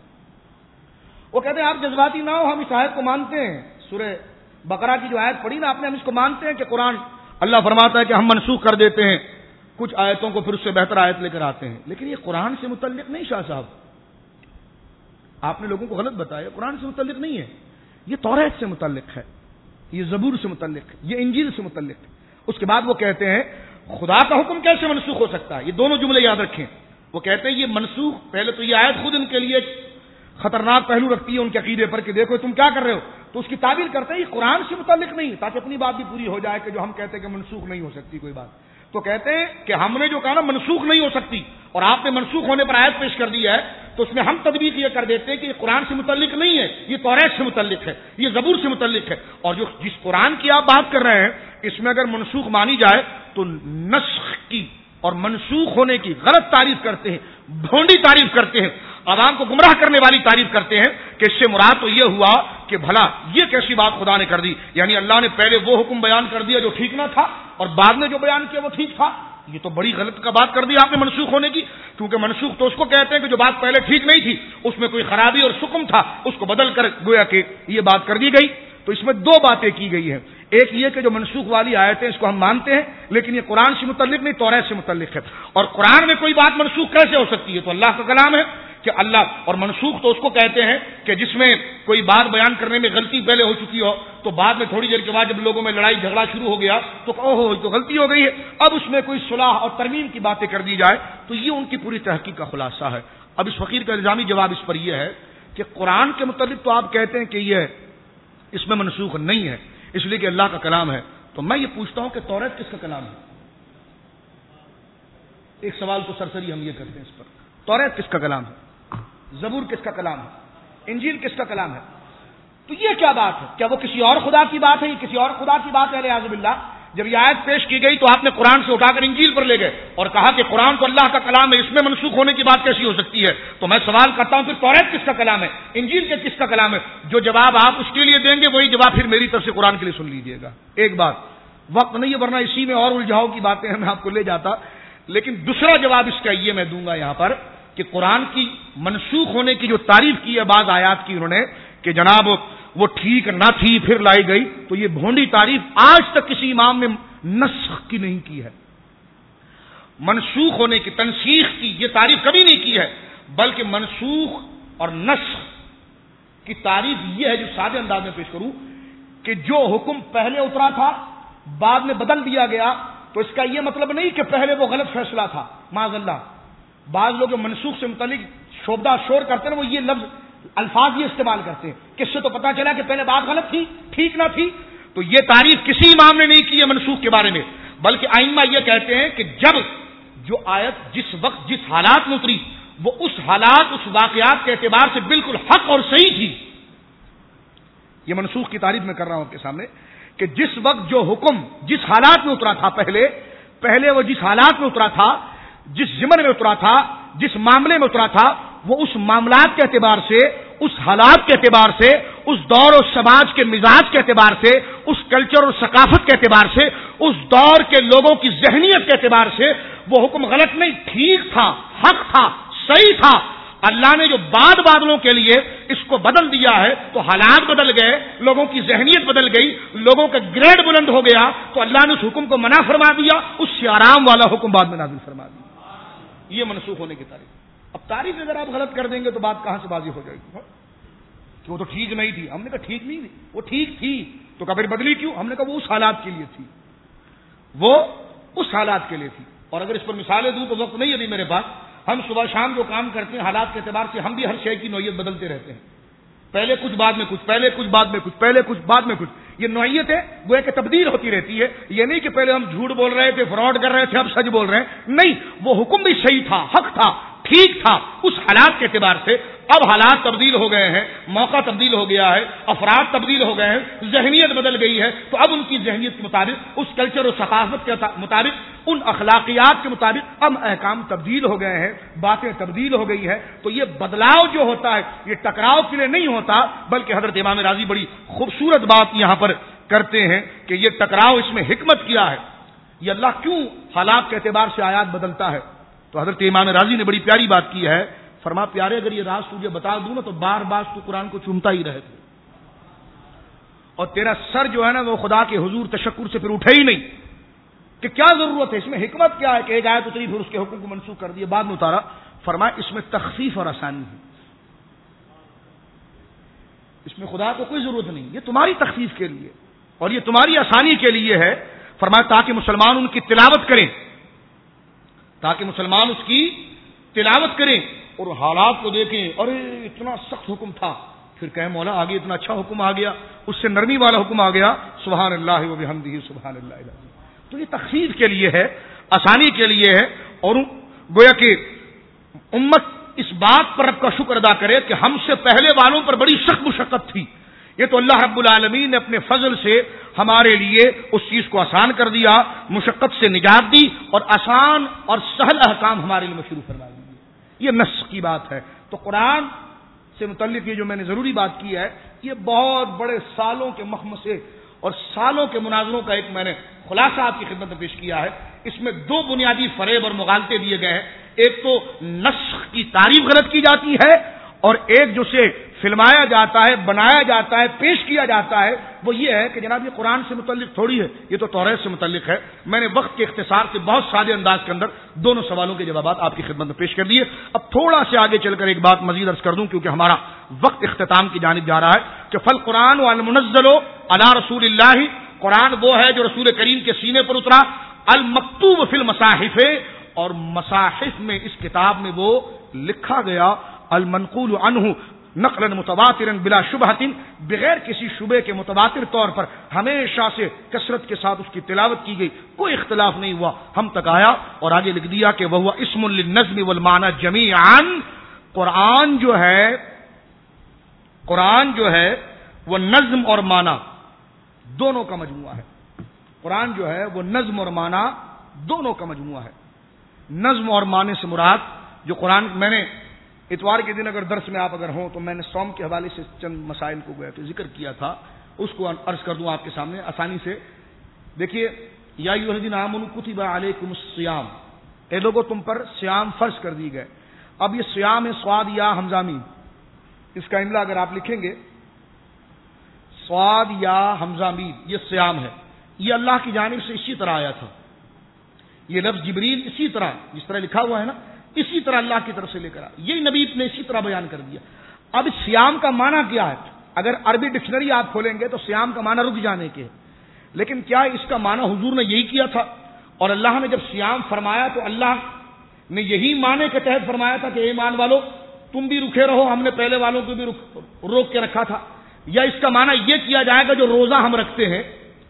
وہ کہتے ہیں آپ جذباتی نہ ہو, ہم اس آیت کو مانتے ہیں, سورہ بقرہ کی جو آیت پڑھی نا آپ نے, ہم اس کو مانتے ہیں کہ قرآن اللہ فرماتا ہے کہ ہم منسوخ کر دیتے ہیں کچھ آیتوں کو, پھر اس سے بہتر آیت لے کر آتے ہیں, لیکن یہ قرآن سے متعلق نہیں. شاہ صاحب آپ نے لوگوں کو غلط بتایا, قرآن سے متعلق نہیں ہے, یہ توریت سے متعلق ہے, یہ زبور سے متعلق ہے, یہ انجیل سے متعلق ہے. اس کے بعد وہ کہتے ہیں خدا کا حکم کیسے منسوخ ہو سکتا ہے, یہ دونوں جملے یاد رکھیں. وہ کہتے ہیں یہ منسوخ, پہلے تو یہ آیت خود ان کے لیے خطرناک پہلو رکھتی ہے ان کے عقیدے پر کہ دیکھو تم کیا کر رہے ہو, تو اس کی تعبیر کرتے ہیں یہ قرآن سے متعلق نہیں, تاکہ اپنی بات بھی پوری ہو جائے کہ جو ہم کہتے ہیں کہ منسوخ نہیں ہو سکتی کوئی بات. تو کہتے ہیں کہ ہم نے جو کہا نا منسوخ نہیں ہو سکتی اور آپ نے منسوخ ہونے پر آیت پیش کر دی ہے, تو اس میں ہم تطبیق یہ کر دیتے ہیں کہ یہ قرآن سے متعلق نہیں ہے, یہ توریت سے متعلق ہے, یہ زبور سے متعلق ہے. اور جو جس قرآن کی آپ بات کر رہے ہیں اس میں اگر منسوخ مانی جائے تو نسخ کی اور منسوخ ہونے کی غلط تعریف کرتے ہیں, بھونڈی تعریف کرتے ہیں, عوام کو گمراہ کرنے والی تعریف کرتے ہیں کہ اس سے مراد تو یہ ہوا کہ بھلا یہ کیسی بات خدا نے کر دی, یعنی اللہ نے پہلے وہ حکم بیان کر دیا جو ٹھیک نہ تھا اور بعد میں جو بیان کیا وہ ٹھیک تھا. یہ تو بڑی غلط کا بات کر دی آپ نے منسوخ ہونے کی, کیونکہ منسوخ تو اس کو کہتے ہیں کہ جو بات پہلے ٹھیک نہیں تھی اس میں کوئی خرابی اور سکم تھا, اس کو بدل کر گویا کہ یہ بات کر دی گئی. تو اس میں 2 باتیں کی گئی ہیں, ایک یہ کہ جو منسوخ والی آیتیں اس کو ہم مانتے ہیں لیکن یہ قرآن سے متعلق نہیں, توریت سے متعلق ہے. اور قرآن میں کوئی بات منسوخ کیسے ہو سکتی ہے, تو اللہ کا کلام ہے کہ اللہ, اور منسوخ تو اس کو کہتے ہیں کہ جس میں کوئی بات بیان کرنے میں غلطی پہلے ہو چکی ہو, تو بعد میں تھوڑی دیر کے بعد جب لوگوں میں لڑائی جھگڑا شروع ہو گیا تو اوہو تو غلطی ہو گئی ہے, اب اس میں کوئی صلاح اور ترمیم کی باتیں کر دی جائے, تو یہ ان کی پوری تحقیق کا خلاصہ ہے. اب اس فقیر کا الزامی جواب اس پر یہ ہے کہ قرآن کے متعلق تو آپ کہتے ہیں کہ یہ اس میں منسوخ نہیں ہے اس لیے کہ اللہ کا کلام ہے, تو میں یہ پوچھتا ہوں کہ توریت کس کا کلام ہے؟ ایک سوال تو سرسری ہم یہ کرتے ہیں اس پر, توریت کس کا کلام ہے, زبور کس کا کلام ہے, انجیل کس کا کلام ہے؟ تو یہ کیا بات ہے, کیا وہ کسی اور خدا کی بات ہے, یہ کسی اور خدا کی بات ہے؟ الیاذ باللہ, جب یہ آیت پیش کی گئی تو آپ نے قرآن سے اٹھا کر انجیل پر لے گئے اور کہا کہ قرآن تو اللہ کا کلام ہے، اس میں منسوخ ہونے کی بات کیسی ہو سکتی ہے؟ تو میں سوال کرتا ہوں پھر توریت کس کا کلام ہے، انجیل کے کس کا کلام ہے؟ جو جواب آپ اس کے لیے دیں گے وہی جواب پھر میری طرف سے قرآن کے لیے سن لیجئے گا۔ ایک بات، وقت نہیں ہے ورنہ اسی میں اور الجھاؤ کی باتیں ہیں، میں آپ کو لے جاتا، لیکن دوسرا جواب اس کا یہ میں دوں گا یہاں پر کہ قرآن کی منسوخ ہونے کی جو تعریف کی ہے بعض آیات کی انہوں نے کہ جناب وہ ٹھیک نہ تھی پھر لائی گئی، تو یہ بھونڈی تعریف آج تک کسی امام نے نسخ کی نہیں کی ہے، منسوخ ہونے کی، تنسیخ کی یہ تعریف کبھی نہیں کی ہے، بلکہ منسوخ اور نسخ کی تعریف یہ ہے جو سادے انداز میں پیش کروں کہ جو حکم پہلے اترا تھا بعد میں بدل دیا گیا، تو اس کا یہ مطلب نہیں کہ پہلے وہ غلط فیصلہ تھا، معاذ اللہ۔ بعض لوگ جو منسوخ سے متعلق شوبدہ شور کرتے ہیں وہ یہ لفظ الفاظ یہ استعمال کرتے ہیں کہ اس سے تو پتا چلا کہ پہلے بات غلط تھی، ٹھیک نہ تھی، تو یہ تعریف کسی امام نے نہیں کی ہے منسوخ کے بارے میں، بلکہ ائمہ یہ کہتے ہیں کہ جب جو آیت جس وقت جس حالات میں اتری وہ اس حالات اس واقعات کے اعتبار سے بالکل حق اور صحیح تھی، یہ منسوخ کی تعریف میں کر رہا ہوں آپ کے سامنے کہ جس وقت جو حکم جس حالات میں اترا تھا پہلے وہ جس حالات میں اترا تھا، جس ضمن میں اترا تھا، جس معاملے میں اترا تھا، وہ اس معاملات کے اعتبار سے، اس حالات کے اعتبار سے، اس دور و سماج کے مزاج کے اعتبار سے، اس کلچر اور ثقافت کے اعتبار سے، اس دور کے لوگوں کی ذہنیت کے اعتبار سے وہ حکم غلط نہیں، ٹھیک تھا، حق تھا، صحیح تھا۔ اللہ نے جو بعد بادلوں کے لیے اس کو بدل دیا ہے تو حالات بدل گئے، لوگوں کی ذہنیت بدل گئی، لوگوں کا گریڈ بلند ہو گیا، تو اللہ نے اس حکم کو منع فرما دیا، اس سے آرام والا حکم بعد میں نازل فرما دیا۔ یہ منسوخ ہونے کی تعریف۔ اب تعریف اگر آپ غلط کر دیں گے تو بات کہاں سے بازی ہو جائے گی کہ وہ تو ٹھیک نہیں تھی، ہم نے کہا ٹھیک نہیں تھی، وہ ٹھیک تھی تو کبھی بدلی کیوں؟ ہم نے کہا وہ اس حالات کے لیے تھی، وہ اس حالات کے لیے تھی۔ اور اگر اس پر مثالیں دوں تو وقت نہیں ہے ابھی میرے پاس، ہم صبح شام جو کام کرتے ہیں حالات کے اعتبار سے ہم بھی ہر شے کی نوعیت بدلتے رہتے ہیں، پہلے کچھ بعد میں کچھ، پہلے کچھ بعد میں کچھ، پہلے کچھ بعد میں کچھ، یہ نوعیت ہے وہ کہ تبدیل ہوتی رہتی ہے۔ یہ نہیں کہ پہلے ہم جھوٹ بول رہے تھے، فراڈ کر رہے تھے، اب سچ بول رہے ہیں، نہیں، وہ حکم بھی صحیح تھا، حق تھا، ٹھیک تھا اس حالات کے اعتبار سے۔ اب حالات تبدیل ہو گئے ہیں، موقع تبدیل ہو گیا ہے، افراد تبدیل ہو گئے ہیں، ذہنیت بدل گئی ہے، تو اب ان کی ذہنیت کے مطابق، اس کلچر و ثقافت کے مطابق، ان اخلاقیات کے مطابق اب احکام تبدیل ہو گئے ہیں، باتیں تبدیل ہو گئی ہے۔ تو یہ بدلاؤ جو ہوتا ہے یہ ٹکراؤ کے لیے نہیں ہوتا، بلکہ حضرت امام راضی بڑی خوبصورت بات یہاں پر کرتے ہیں کہ یہ ٹکراؤ اس میں حکمت کیا ہے، یہ اللہ کیوں حالات کے اعتبار سے آیات بدلتا ہے۔ تو حضرت امام راضی نے بڑی پیاری بات کی ہے، فرما پیارے اگر یہ راز تجھے بتا دوں نا تو بار بار تو قرآن کو چومتا ہی رہے اور تیرا سر جو ہے نا وہ خدا کے حضور تشکر سے پھر اٹھے ہی نہیں کہ کیا ضرورت ہے، اس میں حکمت کیا ہے کہ ایک آیت اتری پھر اس کے حکم کو منسوخ کر دیے بعد میں اتارا۔ فرمایا اس میں تخفیف اور آسانی ہے، اس میں خدا کو کوئی ضرورت نہیں، یہ تمہاری تخفیف کے لیے اور یہ تمہاری آسانی کے لیے ہے۔ فرمایا تاکہ مسلمان ان کی تلاوت کریں، تاکہ مسلمان اس کی تلاوت کریں اور حالات کو دیکھیں، ارے اتنا سخت حکم تھا، پھر کہیں مولا آگے اتنا اچھا حکم آ گیا، اس سے نرمی والا حکم آ گیا، سبحان اللہ و بحمدہ سبحان اللہ العظیم۔ تو یہ تخفیف کے لیے ہے، آسانی کے لیے ہے، اور گویا کہ امت اس بات پر رب کا شکر ادا کرے کہ ہم سے پہلے والوں پر بڑی سخت مشقت تھی، یہ تو اللہ رب العالمین نے اپنے فضل سے ہمارے لیے اس چیز کو آسان کر دیا، مشقت سے نجات دی اور آسان اور سہل احکام ہمارے لیے مشروع فرما دی۔ یہ نص کی بات ہے۔ تو قرآن سے متعلق یہ جو میں نے ضروری بات کی ہے، یہ بہت بڑے سالوں کے مخمسے اور سالوں کے مناظروں کا ایک میں نے خلاصہ آپ کی خدمت میں پیش کیا ہے۔ اس میں دو بنیادی فریب اور مغالطے دیے گئے ہیں، ایک تو نسخ کی تعریف غلط کی جاتی ہے اور ایک جو سے فلمایا جاتا ہے، بنایا جاتا ہے، پیش کیا جاتا ہے، وہ یہ ہے کہ جناب یہ قرآن سے متعلق تھوڑی ہے، یہ تو توریت سے متعلق ہے۔ میں نے وقت کے اختصار سے بہت سادے انداز کے اندر دونوں سوالوں کے جوابات آپ کی خدمت میں پیش کر دیے۔ اب تھوڑا سے آگے چل کر ایک بات مزید عرض کر دوں کیونکہ ہمارا وقت اختتام کی جانب جا رہا ہے کہ فل قرآن والمنزل علی رسول اللہ، قرآن وہ ہے جو رسول کریم کے سینے پر اترا، المکتوب فی المصاحف، اور مصاحف میں اس کتاب میں وہ لکھا گیا، المنقول عنہ نقلا متواترا بلا شبہۃ، بغیر کسی شبہ کے متواتر طور پر ہمیشہ سے کثرت کے ساتھ اس کی تلاوت کی گئی، کوئی اختلاف نہیں ہوا، ہم تک آیا اور آگے لکھ دیا کہ وہ اسم للنظم والمعنی جمیعا، قرآن جو ہے وہ نظم اور معنی دونوں کا مجموعہ ہے، قرآن جو ہے وہ نظم اور معنی دونوں کا مجموعہ ہے. نظم اور معنی سے مراد جو قرآن، میں نے اتوار کے دن اگر درس میں آپ اگر ہوں تو میں نے صوم کے حوالے سے چند مسائل کو گویا کہ ذکر کیا تھا، اس کو عرض کر دوں آپ کے سامنے آسانی سے. دیکھیے، یا ایھا الذین آمنوا کتب علیکم الصیام، اے لوگوں تم پر صیام فرض کر دی گئے. اب یہ صیام ہے صاد یا حمزہ میم، اس کا املا اگر آپ لکھیں گے صاد یا حمزہ میم، یہ صیام ہے. یہ اللہ کی جانب سے اسی طرح آیا تھا. یہ لفظ جبریل اسی طرح جس طرح لکھا ہوا ہے نا، اسی طرح اللہ کی طرف سے لے کر آیا. یہی نبی نے اسی طرح بیان کر دیا. اب صیام کا معنی کیا ہے؟ اگر عربی ڈکشنری آپ کھولیں گے تو صیام کا معنی رک جانے کے ہے، لیکن کیا اس کا معنی حضور نے یہی کیا تھا؟ اور اللہ نے جب صیام فرمایا تو اللہ نے یہی معنی کے تحت فرمایا تھا کہ اے ایمان والو تم بھی رکھے رہو، ہم نے پہلے والوں کو بھی روک کے رکھا تھا؟ یا اس کا معنی یہ کیا جائے گا جو روزہ ہم رکھتے ہیں،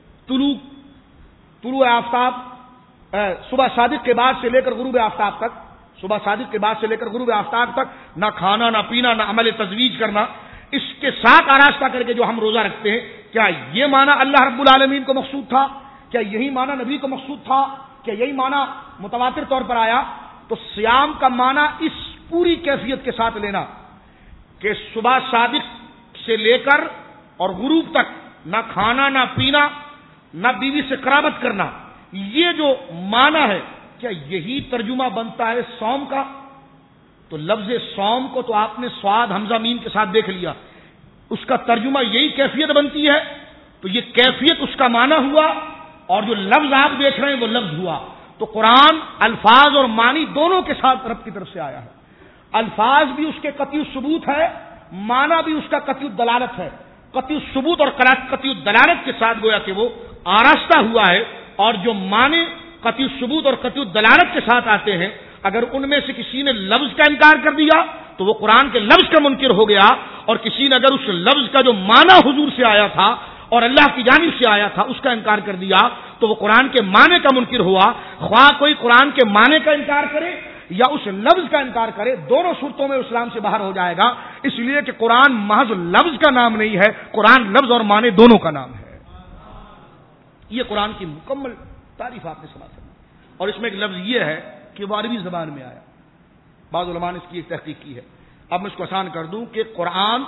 طلوع آفتاب صبح صادق کے بعد سے لے کر غروب آفتاب تک، صبح صادق کے بعد سے لے کر غروب آفتاب تک نہ کھانا نہ پینا نہ عمل تزویج کرنا، اس کے ساتھ آراستہ کر کے جو ہم روزہ رکھتے ہیں، کیا یہ معنی اللہ رب العالمین کو مقصود تھا؟ کیا یہی معنی نبی کو مقصود تھا؟ کیا یہی معنی متواتر طور پر آیا؟ تو صیام کا معنی اس پوری کیفیت کے ساتھ لینا کہ صبح صادق سے لے کر اور غروب تک نہ کھانا نہ پینا نہ بیوی سے قرابت کرنا، یہ جو معنی ہے، کیا یہی ترجمہ بنتا ہے صوم کا؟ تو لفظ صوم کو تو آپ نے صاد حمزہ میم کے ساتھ دیکھ لیا، اس کا ترجمہ یہی کیفیت بنتی ہے. تو یہ کیفیت اس کا معنی ہوا، اور جو لفظ آپ دیکھ رہے ہیں وہ لفظ ہوا. تو قرآن الفاظ اور معنی دونوں کے ساتھ رب کی طرف سے آیا ہے. الفاظ بھی اس کے قطعی ثبوت ہے، معنی بھی اس کا قطعی دلالت ہے. قطعی ثبوت اور قطعی دلالت کے ساتھ گویا کہ وہ آراستہ ہوا ہے. اور جو معنی قطعی ثبوت اور قطعی دلالت کے ساتھ آتے ہیں، اگر ان میں سے کسی نے لفظ کا انکار کر دیا تو وہ قرآن کے لفظ کا منکر ہو گیا، اور کسی نے اگر اس لفظ کا جو معنی حضور سے آیا تھا اور اللہ کی جانب سے آیا تھا اس کا انکار کر دیا تو وہ قرآن کے معنی کا منکر ہوا. خواہ کوئی قرآن کے معنی کا انکار کرے یا اس لفظ کا انکار کرے، دونوں صورتوں میں اسلام سے باہر ہو جائے گا. اس لیے کہ قرآن محض لفظ کا نام نہیں ہے، قرآن لفظ اور معنی دونوں کا نام ہے. یہ قرآن کی مکمل تعریف آپ نے سنا سکتی. اور اس میں ایک لفظ یہ ہے کہ وہ عربی زبان میں آیا. بعض علماء نے اس کی ایک تحقیق کی ہے. اب میں اس کو آسان کر دوں کہ قرآن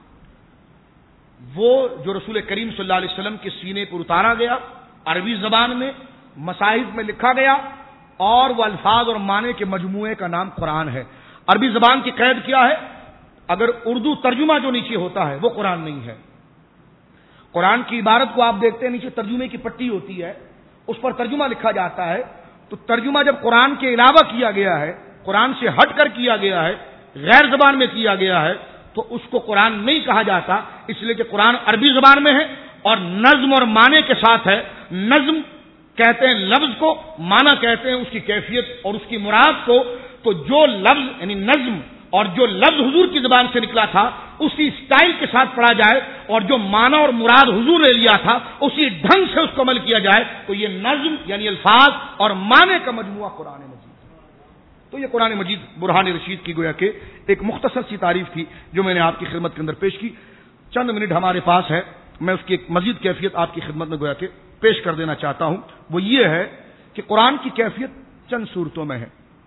وہ جو رسول کریم صلی اللہ علیہ وسلم کے سینے پر اتارا گیا، عربی زبان میں مصاحف میں لکھا گیا، اور وہ الفاظ اور معنی کے مجموعے کا نام قرآن ہے. عربی زبان کی قید کیا ہے؟ اگر اردو ترجمہ جو نیچے ہوتا ہے وہ قرآن نہیں ہے. قرآن کی عبارت کو آپ دیکھتے ہیں نیچے ترجمے کی پٹی ہوتی ہے، اس پر ترجمہ لکھا جاتا ہے. تو ترجمہ جب قرآن کے علاوہ کیا گیا ہے، قرآن سے ہٹ کر کیا گیا ہے، غیر زبان میں کیا گیا ہے، تو اس کو قرآن نہیں کہا جاتا. اس لیے کہ قرآن عربی زبان میں ہے اور نظم اور معنی کے ساتھ ہے. نظم کہتے ہیں لفظ کو، معنی کہتے ہیں اس کی کیفیت اور اس کی مراد کو. تو جو لفظ یعنی نظم اور جو لفظ حضور کی زبان سے نکلا تھا اسی سٹائل کے ساتھ پڑھا جائے، اور جو معنی اور مراد حضور نے لیا تھا اسی ڈھنگ سے اس کو عمل کیا جائے، تو یہ نظم یعنی الفاظ اور معنی کا مجموعہ قرآن مجید. تو یہ قرآن مجید برہان رشید کی گویا کہ ایک مختصر سی تعریف تھی جو میں نے آپ کی خدمت کے اندر پیش کی. چند منٹ ہمارے پاس ہے، میں اس کی ایک مزید کیفیت آپ کی خدمت میں گویا کہ پیش کر دینا چاہتا ہوں. وہ یہ ہے کہ قرآن کی کیفیت چند صورتوں میں ہے.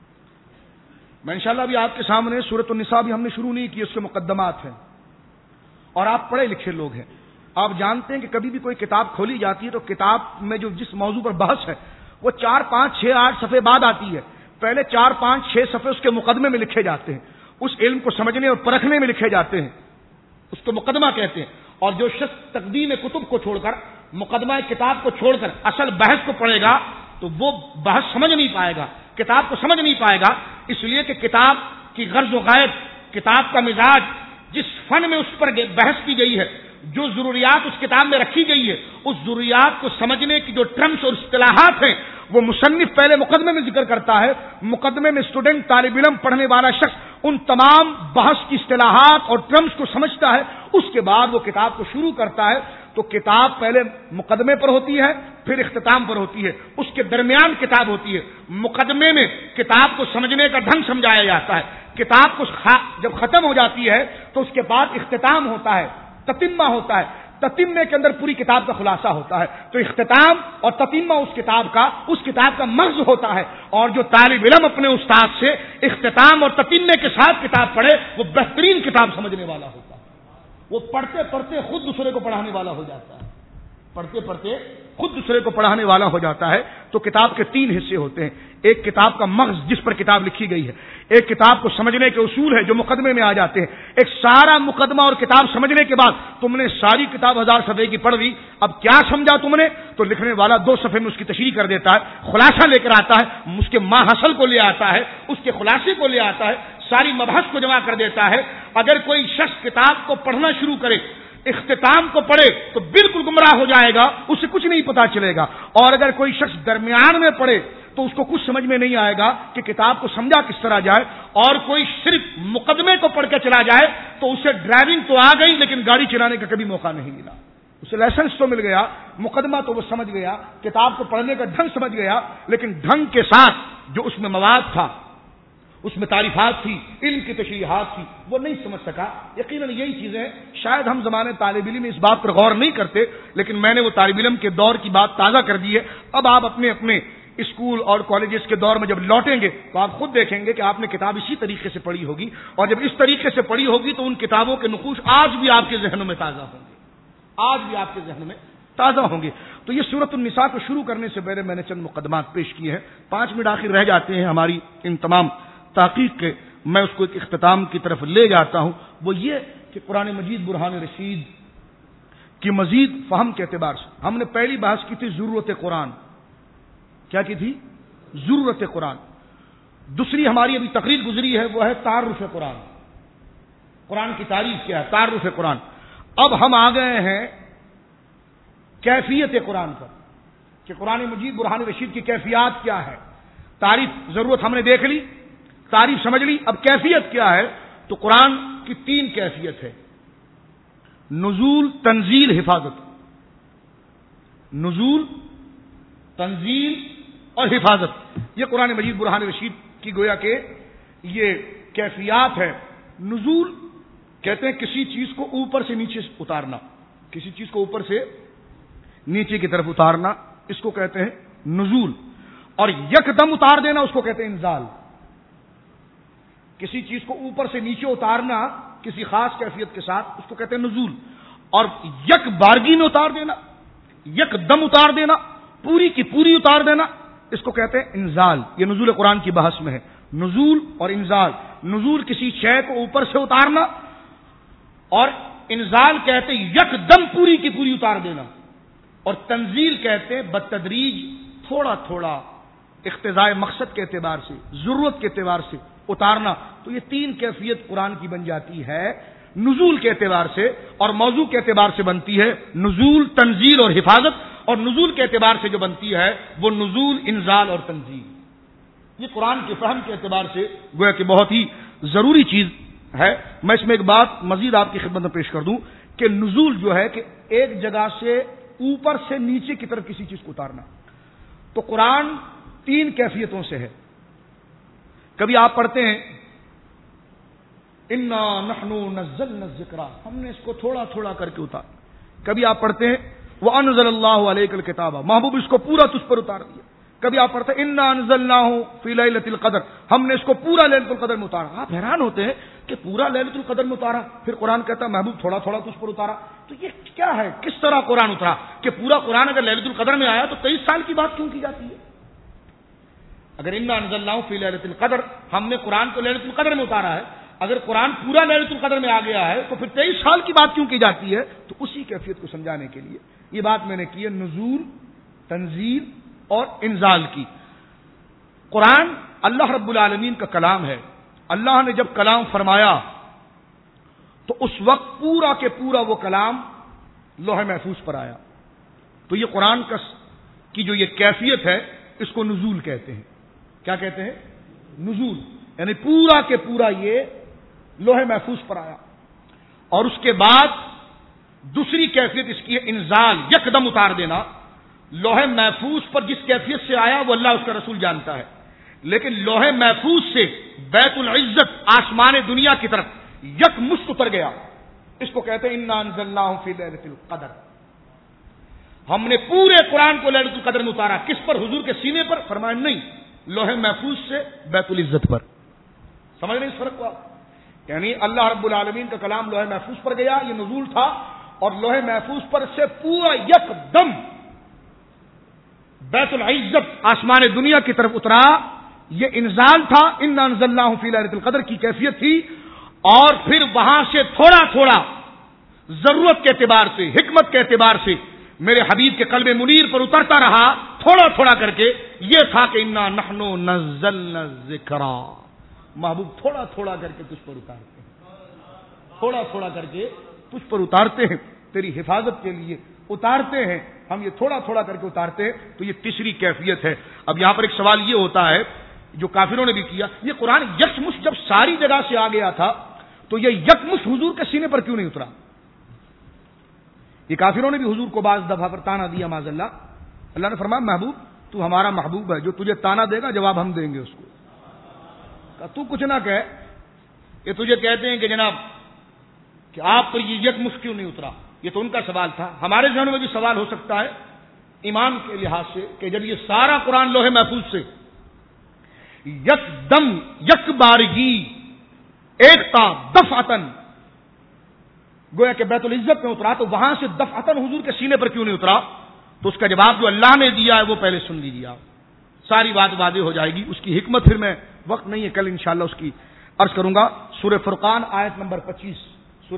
میں انشاءاللہ ابھی آپ کے سامنے سورۃ النساء بھی ہم نے شروع نہیں کی، اس کے مقدمات ہیں، اور آپ پڑھے لکھے لوگ ہیں. آپ جانتے ہیں کہ کبھی بھی کوئی کتاب کھولی جاتی ہے تو کتاب میں جو جس موضوع پر بحث ہے وہ 4 5 6 8 صفحے بعد آتی ہے. پہلے 4 5 6 صفحے اس کے مقدمے میں لکھے جاتے ہیں، اس علم کو سمجھنے اور پرکھنے میں لکھے جاتے ہیں، اس کو مقدمہ کہتے ہیں. اور جو شخص تقدیم کتب کو چھوڑ کر، مقدمہ کتاب کو چھوڑ کر اصل بحث کو پڑھے گا تو وہ بحث سمجھ نہیں پائے گا، کتاب کو سمجھ نہیں پائے گا. اس لیے کہ کتاب کی غرض و غایت، کتاب کا مزاج، جس فن میں اس پر بحث کی گئی ہے، جو ضروریات اس کتاب میں رکھی گئی ہے، اس ضروریات کو سمجھنے کی جو ٹرمز اور اصطلاحات ہیں وہ مصنف پہلے مقدمے میں ذکر کرتا ہے. مقدمے میں اسٹوڈنٹ، طالب علم، پڑھنے والا شخص ان تمام بحث کی اصطلاحات اور ٹرمز کو سمجھتا ہے، اس کے بعد وہ کتاب کو شروع کرتا ہے. تو کتاب پہلے مقدمے پر ہوتی ہے، پھر اختتام پر ہوتی ہے، اس کے درمیان کتاب ہوتی ہے. مقدمے میں کتاب کو سمجھنے کا ڈھنگ سمجھایا جاتا ہے. کتاب کو جب ختم ہو جاتی ہے تو اس کے بعد اختتام ہوتا ہے، تتمہ ہوتا ہے. تتمے کے اندر پوری کتاب کا خلاصہ ہوتا ہے. تو اختتام اور تتمہ اس کتاب کا مغز ہوتا ہے. اور جو طالب علم اپنے استاد سے اختتام اور تتمے کے ساتھ کتاب پڑھے وہ بہترین کتاب سمجھنے والا ہوتا ہے. وہ پڑھتے پڑھتے خود دوسرے کو پڑھانے والا ہو جاتا ہے. پڑھتے پڑھتے خود دوسرے کو پڑھانے والا ہو جاتا ہے. تو کتاب کے 3 حصے ہوتے ہیں. ایک کتاب کا مغز جس پر کتاب لکھی گئی ہے, ایک کتاب کو سمجھنے کے اصول ہے جو مقدمے میں آ جاتے ہیں, ایک سارا مقدمہ اور کتاب سمجھنے کے بعد تم نے ساری کتاب 1000 صفحے کی پڑھ لی, اب کیا سمجھا تم نے, تو لکھنے والا 2 صفحے میں اس کی تشریح کر دیتا ہے, خلاصہ لے کر آتا ہے, اس کے ماحصل کو لے آتا ہے, اس کے خلاصے کو لے آتا ہے, ساری مبحث کو جمع کر دیتا ہے. اگر کوئی شخص کتاب کو پڑھنا شروع کرے, اختتام کو پڑھے تو بالکل گمراہ ہو جائے گا, اسے کچھ نہیں پتا چلے گا. اور اگر کوئی شخص درمیان میں پڑھے تو اس کو کچھ سمجھ میں نہیں آئے گا کہ کتاب کو سمجھا کس طرح جائے. اور کوئی صرف مقدمے کو پڑھ کے چلا جائے تو اسے ڈرائیونگ تو آ گئی لیکن گاڑی چلانے کا کبھی موقع نہیں ملا. اسے لائسنس تو مل گیا, مقدمہ تو وہ سمجھ گیا, کتاب کو پڑھنے کا ڈھنگ سمجھ گیا, لیکن ڈھنگ کے ساتھ جو اس میں مواد تھا, اس میں تعریفات تھی, علم کی تشریحات تھی, وہ نہیں سمجھ سکا. یقیناً یہی چیزیں شاید ہم زمانے طالب علم اس بات پر غور نہیں کرتے, لیکن میں نے وہ طالب علم کے دور کی بات تازہ کر دی ہے. اب آپ اپنے اپنے اسکول اور کالجز کے دور میں جب لوٹیں گے تو آپ خود دیکھیں گے کہ آپ نے کتاب اسی طریقے سے پڑھی ہوگی, اور جب اس طریقے سے پڑھی ہوگی تو ان کتابوں کے نقوش آج بھی آپ کے ذہنوں میں تازہ ہوں گے, آج بھی آپ کے ذہن میں تازہ ہوں گے. تو یہ سورۃ النساء کو شروع کرنے سے پہلے میں نے چند مقدمات پیش کیے ہیں. 5 منٹ آخر رہ جاتے ہیں ہماری ان تمام تحقیق کے, میں اس کو ایک اختتام کی طرف لے جاتا ہوں. وہ یہ کہ قرآن مجید برہان رشید کی مزید فہم کے اعتبار سے ہم نے پہلی بحث کی تھی ضرورت قرآن. کیا کی تھی؟ ضرورت قرآن. دوسری ہماری ابھی تقریر گزری ہے وہ ہے تعارف قرآن. قرآن کی تعریف کیا ہے, تعارف قرآن. اب ہم آ گئے ہیں کیفیت قرآن پر کہ قرآن مجید برہان رشید کی کیفیات کیا ہے. تعریف ضرورت ہم نے دیکھ لی, تعریف سمجھ لی, اب کیفیت کیا ہے. تو قرآن کی 3 کیفیت ہے, نزول, تنزیل, حفاظت. نزول, تنزیل اور حفاظت, یہ قرآن مجید برہان رشید کی گویا کہ یہ کیفیات ہے. نزول کہتے ہیں کسی چیز کو اوپر سے نیچے اتارنا, کسی چیز کو اوپر سے نیچے کی طرف اتارنا, اس کو کہتے ہیں نزول. اور یکدم اتار دینا اس کو کہتے ہیں انزال. کسی چیز کو اوپر سے نیچے اتارنا کسی خاص کیفیت کے ساتھ اس کو کہتے ہیں نزول. اور یک بارگی میں اتار دینا, یک دم اتار دینا, پوری کی پوری اتار دینا, اس کو کہتے ہیں انزال. یہ نزول قرآن کی بحث میں ہے, نزول اور انزال. نزول کسی شے کو اوپر سے اتارنا, اور انزال کہتے ہیں یک دم پوری کی پوری اتار دینا, اور تنزیل کہتے ہیں بتدریج, تھوڑا تھوڑا, اقتضاء مقصد کے اعتبار سے, ضرورت کے اعتبار سے اتارنا. تو یہ 3 کیفیت قرآن کی بن جاتی ہے نزول کے اعتبار سے, اور موضوع کے اعتبار سے بنتی ہے نزول, تنزیل اور حفاظت, اور نزول کے اعتبار سے جو بنتی ہے وہ نزول, انزال اور تنزیل. یہ قرآن کے فہم کے اعتبار سے گویا کہ بہت ہی ضروری چیز ہے. میں اس میں ایک بات مزید آپ کی خدمت میں پیش کر دوں کہ نزول جو ہے کہ ایک جگہ سے اوپر سے نیچے کی طرف کسی چیز کو اتارنا. تو قرآن 3 کیفیتوں سے ہے. کبھی آپ پڑھتے ہیں انا نحن نزلنا الذکر, ہم نے اس کو تھوڑا تھوڑا کر کے اتارا. کبھی آپ پڑھتے ہیں وانزل اللہ علیک الکتاب, محبوب اس کو پورا تجھ پر اتار دیا. کبھی آپ پڑھتے ہیں انا انزلناہ فی لیلۃ القدر, ہم نے اس کو پورا لیلۃ القدر میں اتارا. آپ حیران ہوتے ہیں کہ پورا لیلۃ القدر میں اتارا, پھر قرآن کہتا ہے محبوب تھوڑا تھوڑا تجھ پر اتارا. تو یہ کیا ہے, کس طرح قرآن اترا کہ پورا قرآن اگر لیلۃ القدر میں آیا تو 23 سال کی بات کیوں کی جاتی ہے؟ اگر انا انزلناہ فی لیلۃ القدر, ہم نے قرآن کو لیلۃ القدر میں اتارا ہے, اگر قرآن پورا لیلۃ القدر میں آ گیا ہے تو پھر 23 سال کی بات کیوں کی جاتی ہے؟ تو اسی کیفیت کو سمجھانے کے لیے یہ بات میں نے کی ہے نزول, تنزیل اور انزال کی. قرآن اللہ رب العالمین کا کلام ہے. اللہ نے جب کلام فرمایا تو اس وقت پورا کے پورا وہ کلام لوح محفوظ پر آیا. تو یہ قرآن کی جو یہ کیفیت ہے اس کو نزول کہتے ہیں. کیا کہتے ہیں؟ نزول, یعنی پورا کے پورا یہ لوح محفوظ پر آیا. اور اس کے بعد دوسری کیفیت اس کی ہے انزال, یکدم اتار دینا. لوح محفوظ پر جس کیفیت سے آیا وہ اللہ اس کا رسول جانتا ہے, لیکن لوح محفوظ سے بیت العزت آسمان دنیا کی طرف یک مشت اتر گیا. اس کو کہتے ہیں انا انزلناہ فی لیلۃ القدر. ہم نے پورے قرآن کو لیلۃ القدر میں اتارا. کس پر؟ حضور کے سینے پر. فرمایا نہیں، لوح محفوظ سے بیت العزت پر. سمجھ رہے اس فرق کو؟ یعنی اللہ رب العالمین کا کلام لوح محفوظ پر گیا، یہ نزول تھا، اور لوح محفوظ پر سے پورا یک دم بیت العزت آسمان دنیا کی طرف اترا. یہ انزال تھا، انا انزلناہ فی لیلۃ القدر کی کیفیت تھی. اور پھر وہاں سے تھوڑا تھوڑا ضرورت کے اعتبار سے، حکمت کے اعتبار سے میرے حبیب کے قلب منیر پر اترتا رہا تھوڑا تھوڑا کر کے. یہ تھا کہ انا نحن نزلنا الذکر، محبوب تھوڑا تھوڑا کر کے تجھ پر اتارتے ہیں، تھوڑا تھوڑا کر کے تجھ پر اتارتے ہیں، تیری حفاظت کے لیے اتارتے ہیں. ہم یہ تھوڑا تھوڑا کر کے اتارتے ہیں. تو یہ تیسری کیفیت ہے. اب یہاں پر ایک سوال یہ ہوتا ہے جو کافروں نے بھی کیا، یہ قرآن یکمشت جب ساری جگہ سے آ گیا تھا تو یہ یکمشت حضور کے سینے پر کیوں نہیں اترا؟ یہ کافروں نے بھی حضور کو بعض دفعہ پر تانا دیا معاذ اللہ. اللہ نے فرمایا محبوب تو ہمارا محبوب ہے، جو تجھے تانا دے گا جواب ہم دیں گے اس کو. تو کچھ نہ کہے، یہ تجھے کہتے ہیں کہ جناب کہ آپ پر یہ یکمشت کیوں نہیں اترا. یہ تو ان کا سوال تھا. ہمارے ذہن میں بھی سوال ہو سکتا ہے ایمان کے لحاظ سے کہ جب یہ سارا قرآن لوح محفوظ سے یک دم یک بارگی ایک تا دفعتن گویا کہ بیت العزت میں اترا، تو وہاں سے دفعتن حضور کے سینے پر کیوں نہیں اترا؟ تو اس کا جواب جو اللہ نے دیا ہے وہ پہلے سن لیجیے آپ، ساری بات واضح ہو جائے گی. اس کی حکمت پھر میں وقت نہیں ہے، کل انشاءاللہ اس کی عرض کروں گا. سورہ فرقان آیت نمبر 25، سورہ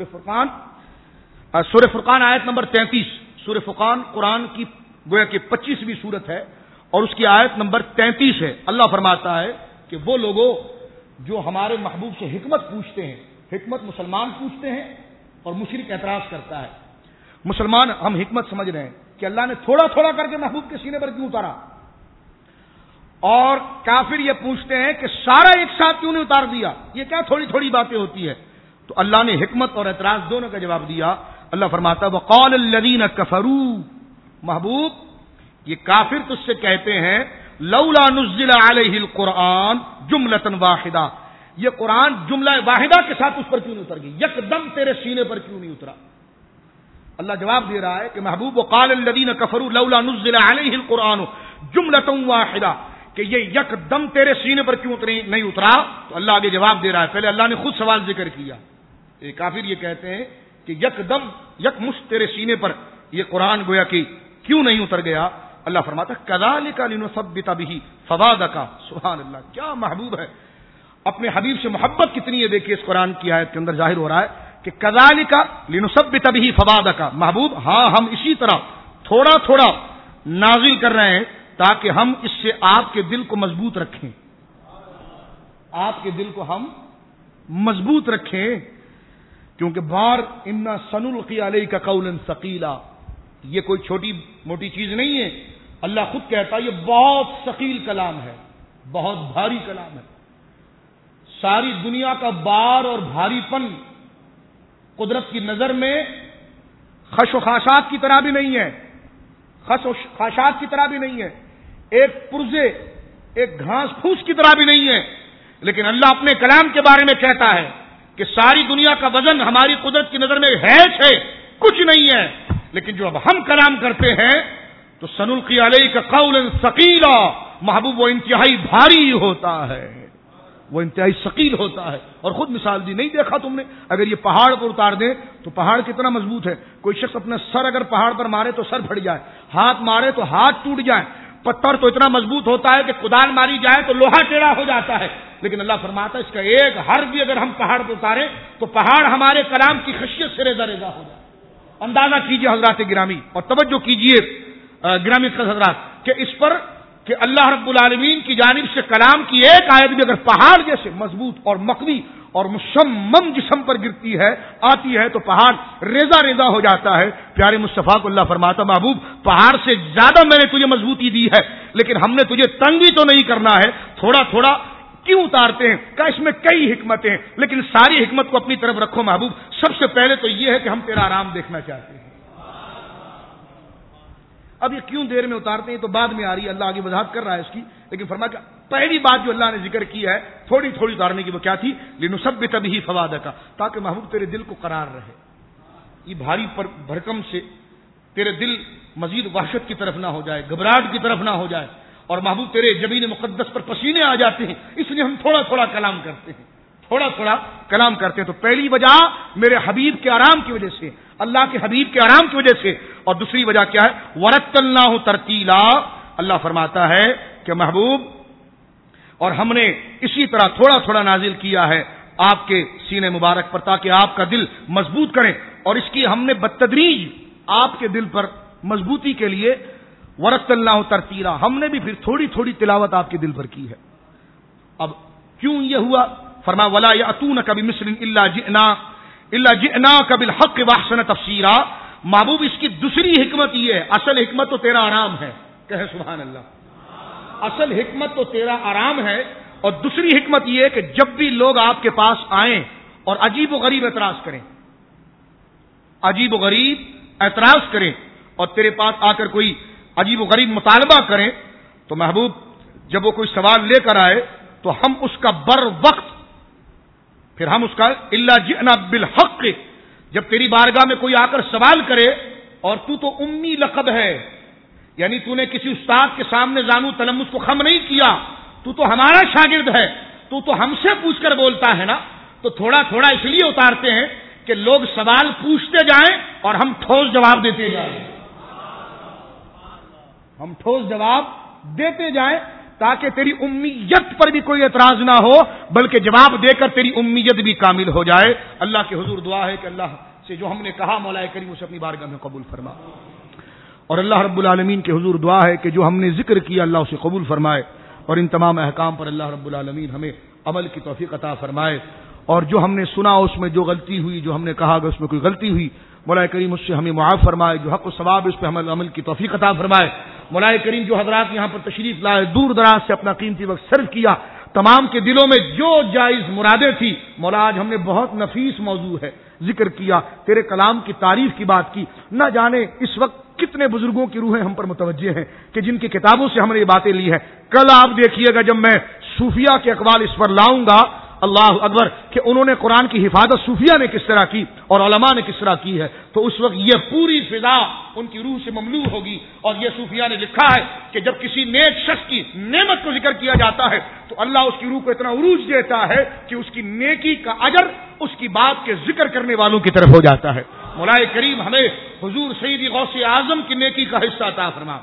فرقان آیت نمبر 33. سورہ فرقان قرآن کی گویا کہ 25ویں سورت ہے اور اس کی آیت نمبر 33 ہے. اللہ فرماتا ہے کہ وہ لوگوں جو ہمارے محبوب سے حکمت پوچھتے ہیں، حکمت مسلمان پوچھتے ہیں اور مشرک اعتراض کرتا ہے. مسلمان ہم حکمت سمجھ رہے ہیں کہ اللہ نے تھوڑا تھوڑا کر کے محبوب کے سینے پر کیوں اتارا، اور کافر یہ پوچھتے ہیں کہ سارا ایک ساتھ کیوں نہیں اتار دیا، یہ کیا تھوڑی تھوڑی باتیں ہوتی ہے. تو اللہ نے حکمت اور اعتراض دونوں کا جواب دیا. اللہ فرماتا ہے وقال الذین کفروا، محبوب یہ کافر تجھ سے کہتے ہیں لولا نزل علیہ القرآن جملۃ واحدہ، یہ قرآن جملہ واحدہ کے ساتھ اس پر کیوں نہیں اتر گئی، یک دم تیرے سینے پر کیوں نہیں اترا. اللہ جواب دے رہا ہے کہ محبوب وقال الذین کفروا لولا نزل علیہ القرآن جملۃ واحدہ، کہ یہ یک دم تیرے سینے پر کیوں نہیں اترا. تو اللہ آگے جواب دے رہا ہے. پہلے اللہ نے خود سوال ذکر کیا. کافر یہ کہتے ہیں کہ یک دم یک مشت تیرے سینے پر یہ قرآن گویا کہ کیوں نہیں اتر گیا. اللہ فرماتا ہے کذالک لنثبت بہ فؤادک. سبحان اللہ، کیا محبوب ہے، اپنے حبیب سے محبت کتنی ہے. دیکھیے اس قرآن کی آیت کے اندر ظاہر ہو رہا ہے کہ کذالک لنثبت بہ فؤادک. محبوب ہاں ہم اسی طرح تھوڑا تھوڑا نازل کر رہے ہیں تاکہ ہم اس سے آپ کے دل کو مضبوط رکھیں، آپ کے دل کو ہم مضبوط رکھیں. کیونکہ بار انا سنلقی علیک قولا ثقیلا، یہ کوئی چھوٹی موٹی چیز نہیں ہے. اللہ خود کہتا ہے یہ بہت ثقیل کلام ہے، بہت بھاری کلام ہے. ساری دنیا کا بار اور بھاری پن قدرت کی نظر میں خش و خاشاک کی طرح بھی نہیں ہے، خش و خاشاک کی طرح بھی نہیں ہے، ایک پرزے ایک گھاس پھوس کی طرح بھی نہیں ہے. لیکن اللہ اپنے کلام کے بارے میں کہتا ہے کہ ساری دنیا کا وزن ہماری قدرت کی نظر میں ہے کچھ نہیں ہے. لیکن جو اب ہم کلام کرتے ہیں تو سنلقی علیک قولا ثقیلا، محبوب وہ انتہائی بھاری ہوتا ہے، وہ انتہائی ثقیل ہوتا ہے. اور خود مثال دی، نہیں دیکھا تم نے اگر یہ پہاڑ پر اتار دیں تو پہاڑ کتنا مضبوط ہے. کوئی شخص اپنا سر اگر پہاڑ پر مارے تو سر پھٹ جائے، ہاتھ مارے تو ہاتھ ٹوٹ جائے. پتھر تو اتنا مضبوط ہوتا ہے کہ کدال ماری جائے تو لوہا ٹیڑھا ہو جاتا ہے. لیکن اللہ فرماتا ہے اس کا ایک حرف بھی اگر ہم پہاڑ پر اتاریں تو پہاڑ ہمارے کلام کی خشیت سے ریزہ ریزہ ہو جائے. اندازہ کیجئے حضرات گرامی اور توجہ کیجئے گرامی حضرات کہ اس پر کہ اللہ رب العالمین کی جانب سے کلام کی ایک آیت بھی اگر پہاڑ جیسے مضبوط اور مقوی اور مصمم جسم پر گرتی ہے آتی ہے تو پہاڑ ریزہ ریزہ ہو جاتا ہے. پیارے مصطفیٰ کو اللہ فرماتا محبوب پہاڑ سے زیادہ میں نے تجھے مضبوطی دی ہے، لیکن ہم نے تجھے تنگی تو نہیں کرنا ہے. تھوڑا تھوڑا کیوں اتارتے ہیں؟ کہ اس میں کئی حکمتیں ہیں، لیکن ساری حکمت کو اپنی طرف رکھو محبوب. سب سے پہلے تو یہ ہے کہ ہم تیرا آرام دیکھنا چاہتے ہیں. اب یہ کیوں دیر میں اتارتے ہیں تو بعد میں آ رہی ہے، اللہ آگے وضاحت کر رہا ہے اس کی. لیکن فرمایا کہ پہلی بات جو اللہ نے ذکر کی ہے تھوڑی تھوڑی اتارنے کی وہ کیا تھی؟ لنثبت بہ فؤادک، تاکہ محبوب تیرے دل کو قرار رہے. یہ بھاری پر بھرکم سے تیرے دل مزید وحشت کی طرف نہ ہو جائے، گھبراہٹ کی طرف نہ ہو جائے، اور محبوب تیرے جبین مقدس پر پسینے آ جاتے ہیں، اس لیے ہم تھوڑا تھوڑا کلام کرتے ہیں، تھوڑا تھوڑا کلام کرتے ہیں۔ تو پہلی وجہ میرے حبیب کے آرام کی وجہ سے، اللہ کے حبیب کے آرام کی وجہ سے، اور دوسری وجہ کیا ہے؟ ورتلناہ ترتیلا، اللہ فرماتا ہے کہ محبوب اور ہم نے اسی طرح تھوڑا تھوڑا نازل کیا ہے آپ کے سینے مبارک پر، تاکہ آپ کا دل مضبوط کریں، اور اس کی ہم نے بتدریج آپ کے دل پر مضبوطی کے لیے ورتلناہ ترتیلا، ہم نے بھی پھر تھوڑی تھوڑی تلاوت آپ کے دل پر کی ہے۔ اب کیوں یہ ہوا؟ فرمایا ولا یاتونک بمثل الا جئناک بالحق واحسن تفسیرا، محبوب اس کی دوسری حکمت یہ ہے، اصل حکمت تو تیرا آرام ہے، کہے سبحان اللہ، اصل حکمت تو تیرا آرام ہے، اور دوسری حکمت یہ ہے کہ جب بھی لوگ آپ کے پاس آئیں اور عجیب و غریب اعتراض کریں، عجیب و غریب اعتراض کریں اور تیرے پاس آ کر کوئی عجیب و غریب مطالبہ کریں، تو محبوب جب وہ کوئی سوال لے کر آئے تو ہم اس کا بر وقت، پھر ہم اس کا الا جئنا بالحق، جب تیری بارگاہ میں کوئی آ کر سوال کرے اور تو امی لقب ہے، یعنی تو نے کسی استاد کے سامنے زانو تلمس کو خم نہیں کیا، تو ہمارا شاگرد ہے، تو ہم سے پوچھ کر بولتا ہے نا، تو تھوڑا تھوڑا اس لیے اتارتے ہیں کہ لوگ سوال پوچھتے جائیں اور ہم ٹھوس جواب دیتے جائیں، ہم ٹھوس جواب دیتے جائیں، تاکہ تیری امیت پر بھی کوئی اعتراض نہ ہو، بلکہ جواب دے کر تیری امیت بھی کامل ہو جائے۔ اللہ کے حضور دعا ہے کہ اللہ سے جو ہم نے کہا مولا کریم اسے اپنی بارگاہ میں قبول فرما، اور اللہ رب العالمین کے حضور دعا ہے کہ جو ہم نے ذکر کیا اللہ اسے قبول فرمائے، اور ان تمام احکام پر اللہ رب العالمین ہمیں عمل کی توفیق عطا فرمائے، اور جو ہم نے سنا اس میں جو غلطی ہوئی، جو ہم نے کہا کہ اس میں کوئی غلطی ہوئی، مولا کریم اس سے ہمیں معاف فرمائے، جو حق و ثواب اس پہ عمل کی توفیق عطا فرمائے۔ مولا کریم جو حضرات یہاں پر تشریف لائے، دور دراز سے اپنا قیمتی وقت صرف کیا، تمام کے دلوں میں جو جائز مرادیں تھی، مولا آج ہم نے بہت نفیس موضوع ہے ذکر کیا، تیرے کلام کی تعریف کی بات کی، نہ جانے اس وقت کتنے بزرگوں کی روحیں ہم پر متوجہ ہیں کہ جن کی کتابوں سے ہم نے یہ باتیں لی ہیں۔ کل آپ دیکھیے گا جب میں صوفیہ کے اقوال اس پر لاؤں گا، اللہ اکبر، کہ انہوں نے قرآن کی حفاظت صوفیہ نے کس طرح کی اور علماء نے کس طرح کی ہے، تو اس وقت یہ پوری فضا ان کی روح سے مملو ہوگی۔ اور یہ صوفیہ نے لکھا ہے کہ جب کسی نیک شخص کی نعمت کو ذکر کیا جاتا ہے تو اللہ اس کی روح کو اتنا عروج دیتا ہے کہ اس کی نیکی کا اجر اس کی بات کے ذکر کرنے والوں کی طرف ہو جاتا ہے۔ مولا کریم ہمیں حضور سیدی غوث اعظم کی نیکی کا حصہ عطا فرما،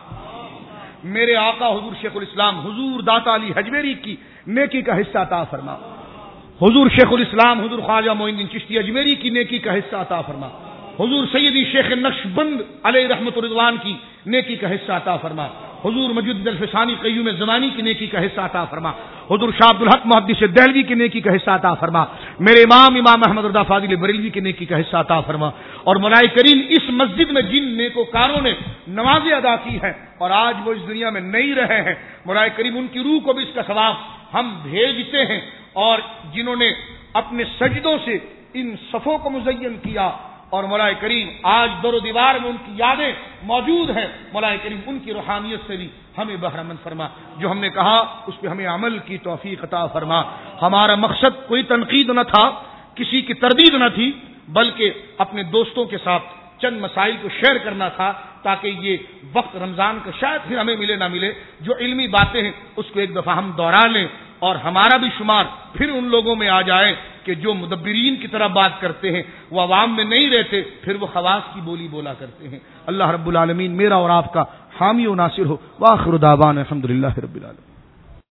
میرے آقا حضور شیخ الاسلام حضور داتا علی حجویری کی نیکی کا حصہ عطا فرما، حضور شیخ الاسلام حضور خواجہ معین الدین چشتی اجمیری کی نیکی کا حصہ عطا فرما، حضور سیدی شیخ نقشبند علیہ رحمت الرضوان کی نیکی کا حصہ عطا فرما، حضور مجدد الفسانی قیوم زمانی کی نیکی کا حصہ عطا فرما، حضور شاہ عبد الحق محدث دہلوی کی نیکی کا حصہ عطا فرما، میرے امام احمد رضا فاضل بریلوی کی نیکی کا حصہ عطا فرما، اور مولا کریم اس مسجد میں جن نیکوکاروں نے نمازیں ادا کی ہیں اور آج وہ اس دنیا میں نہیں رہے ہیں، مولا کریم ان کی روح کو بھی اس کا ثواب ہم بھیجتے ہیں، اور جنہوں نے اپنے سجدوں سے ان صفوں کو مزین کیا، اور مولا کریم آج در و دیوار میں ان کی یادیں موجود ہیں، مولا کریم ان کی روحانیت سے بھی ہمیں بہرمند فرما، جو ہم نے کہا اس پہ ہمیں عمل کی توفیق عطا فرما۔ ہمارا مقصد کوئی تنقید نہ تھا، کسی کی تردید نہ تھی، بلکہ اپنے دوستوں کے ساتھ چند مسائل کو شیئر کرنا تھا، تاکہ یہ وقت رمضان کا شاید پھر ہمیں ملے نہ ملے، جو علمی باتیں ہیں اس کو ایک دفعہ ہم دوہرا لیں، اور ہمارا بھی شمار پھر ان لوگوں میں آ جائے کہ جو مدبرین کی طرح بات کرتے ہیں، وہ عوام میں نہیں رہتے، پھر وہ خواص کی بولی بولا کرتے ہیں۔ اللہ رب العالمین میرا اور آپ کا حامی و ناصر ہو، وآخر دعوانا الحمدللہ رب العالمین۔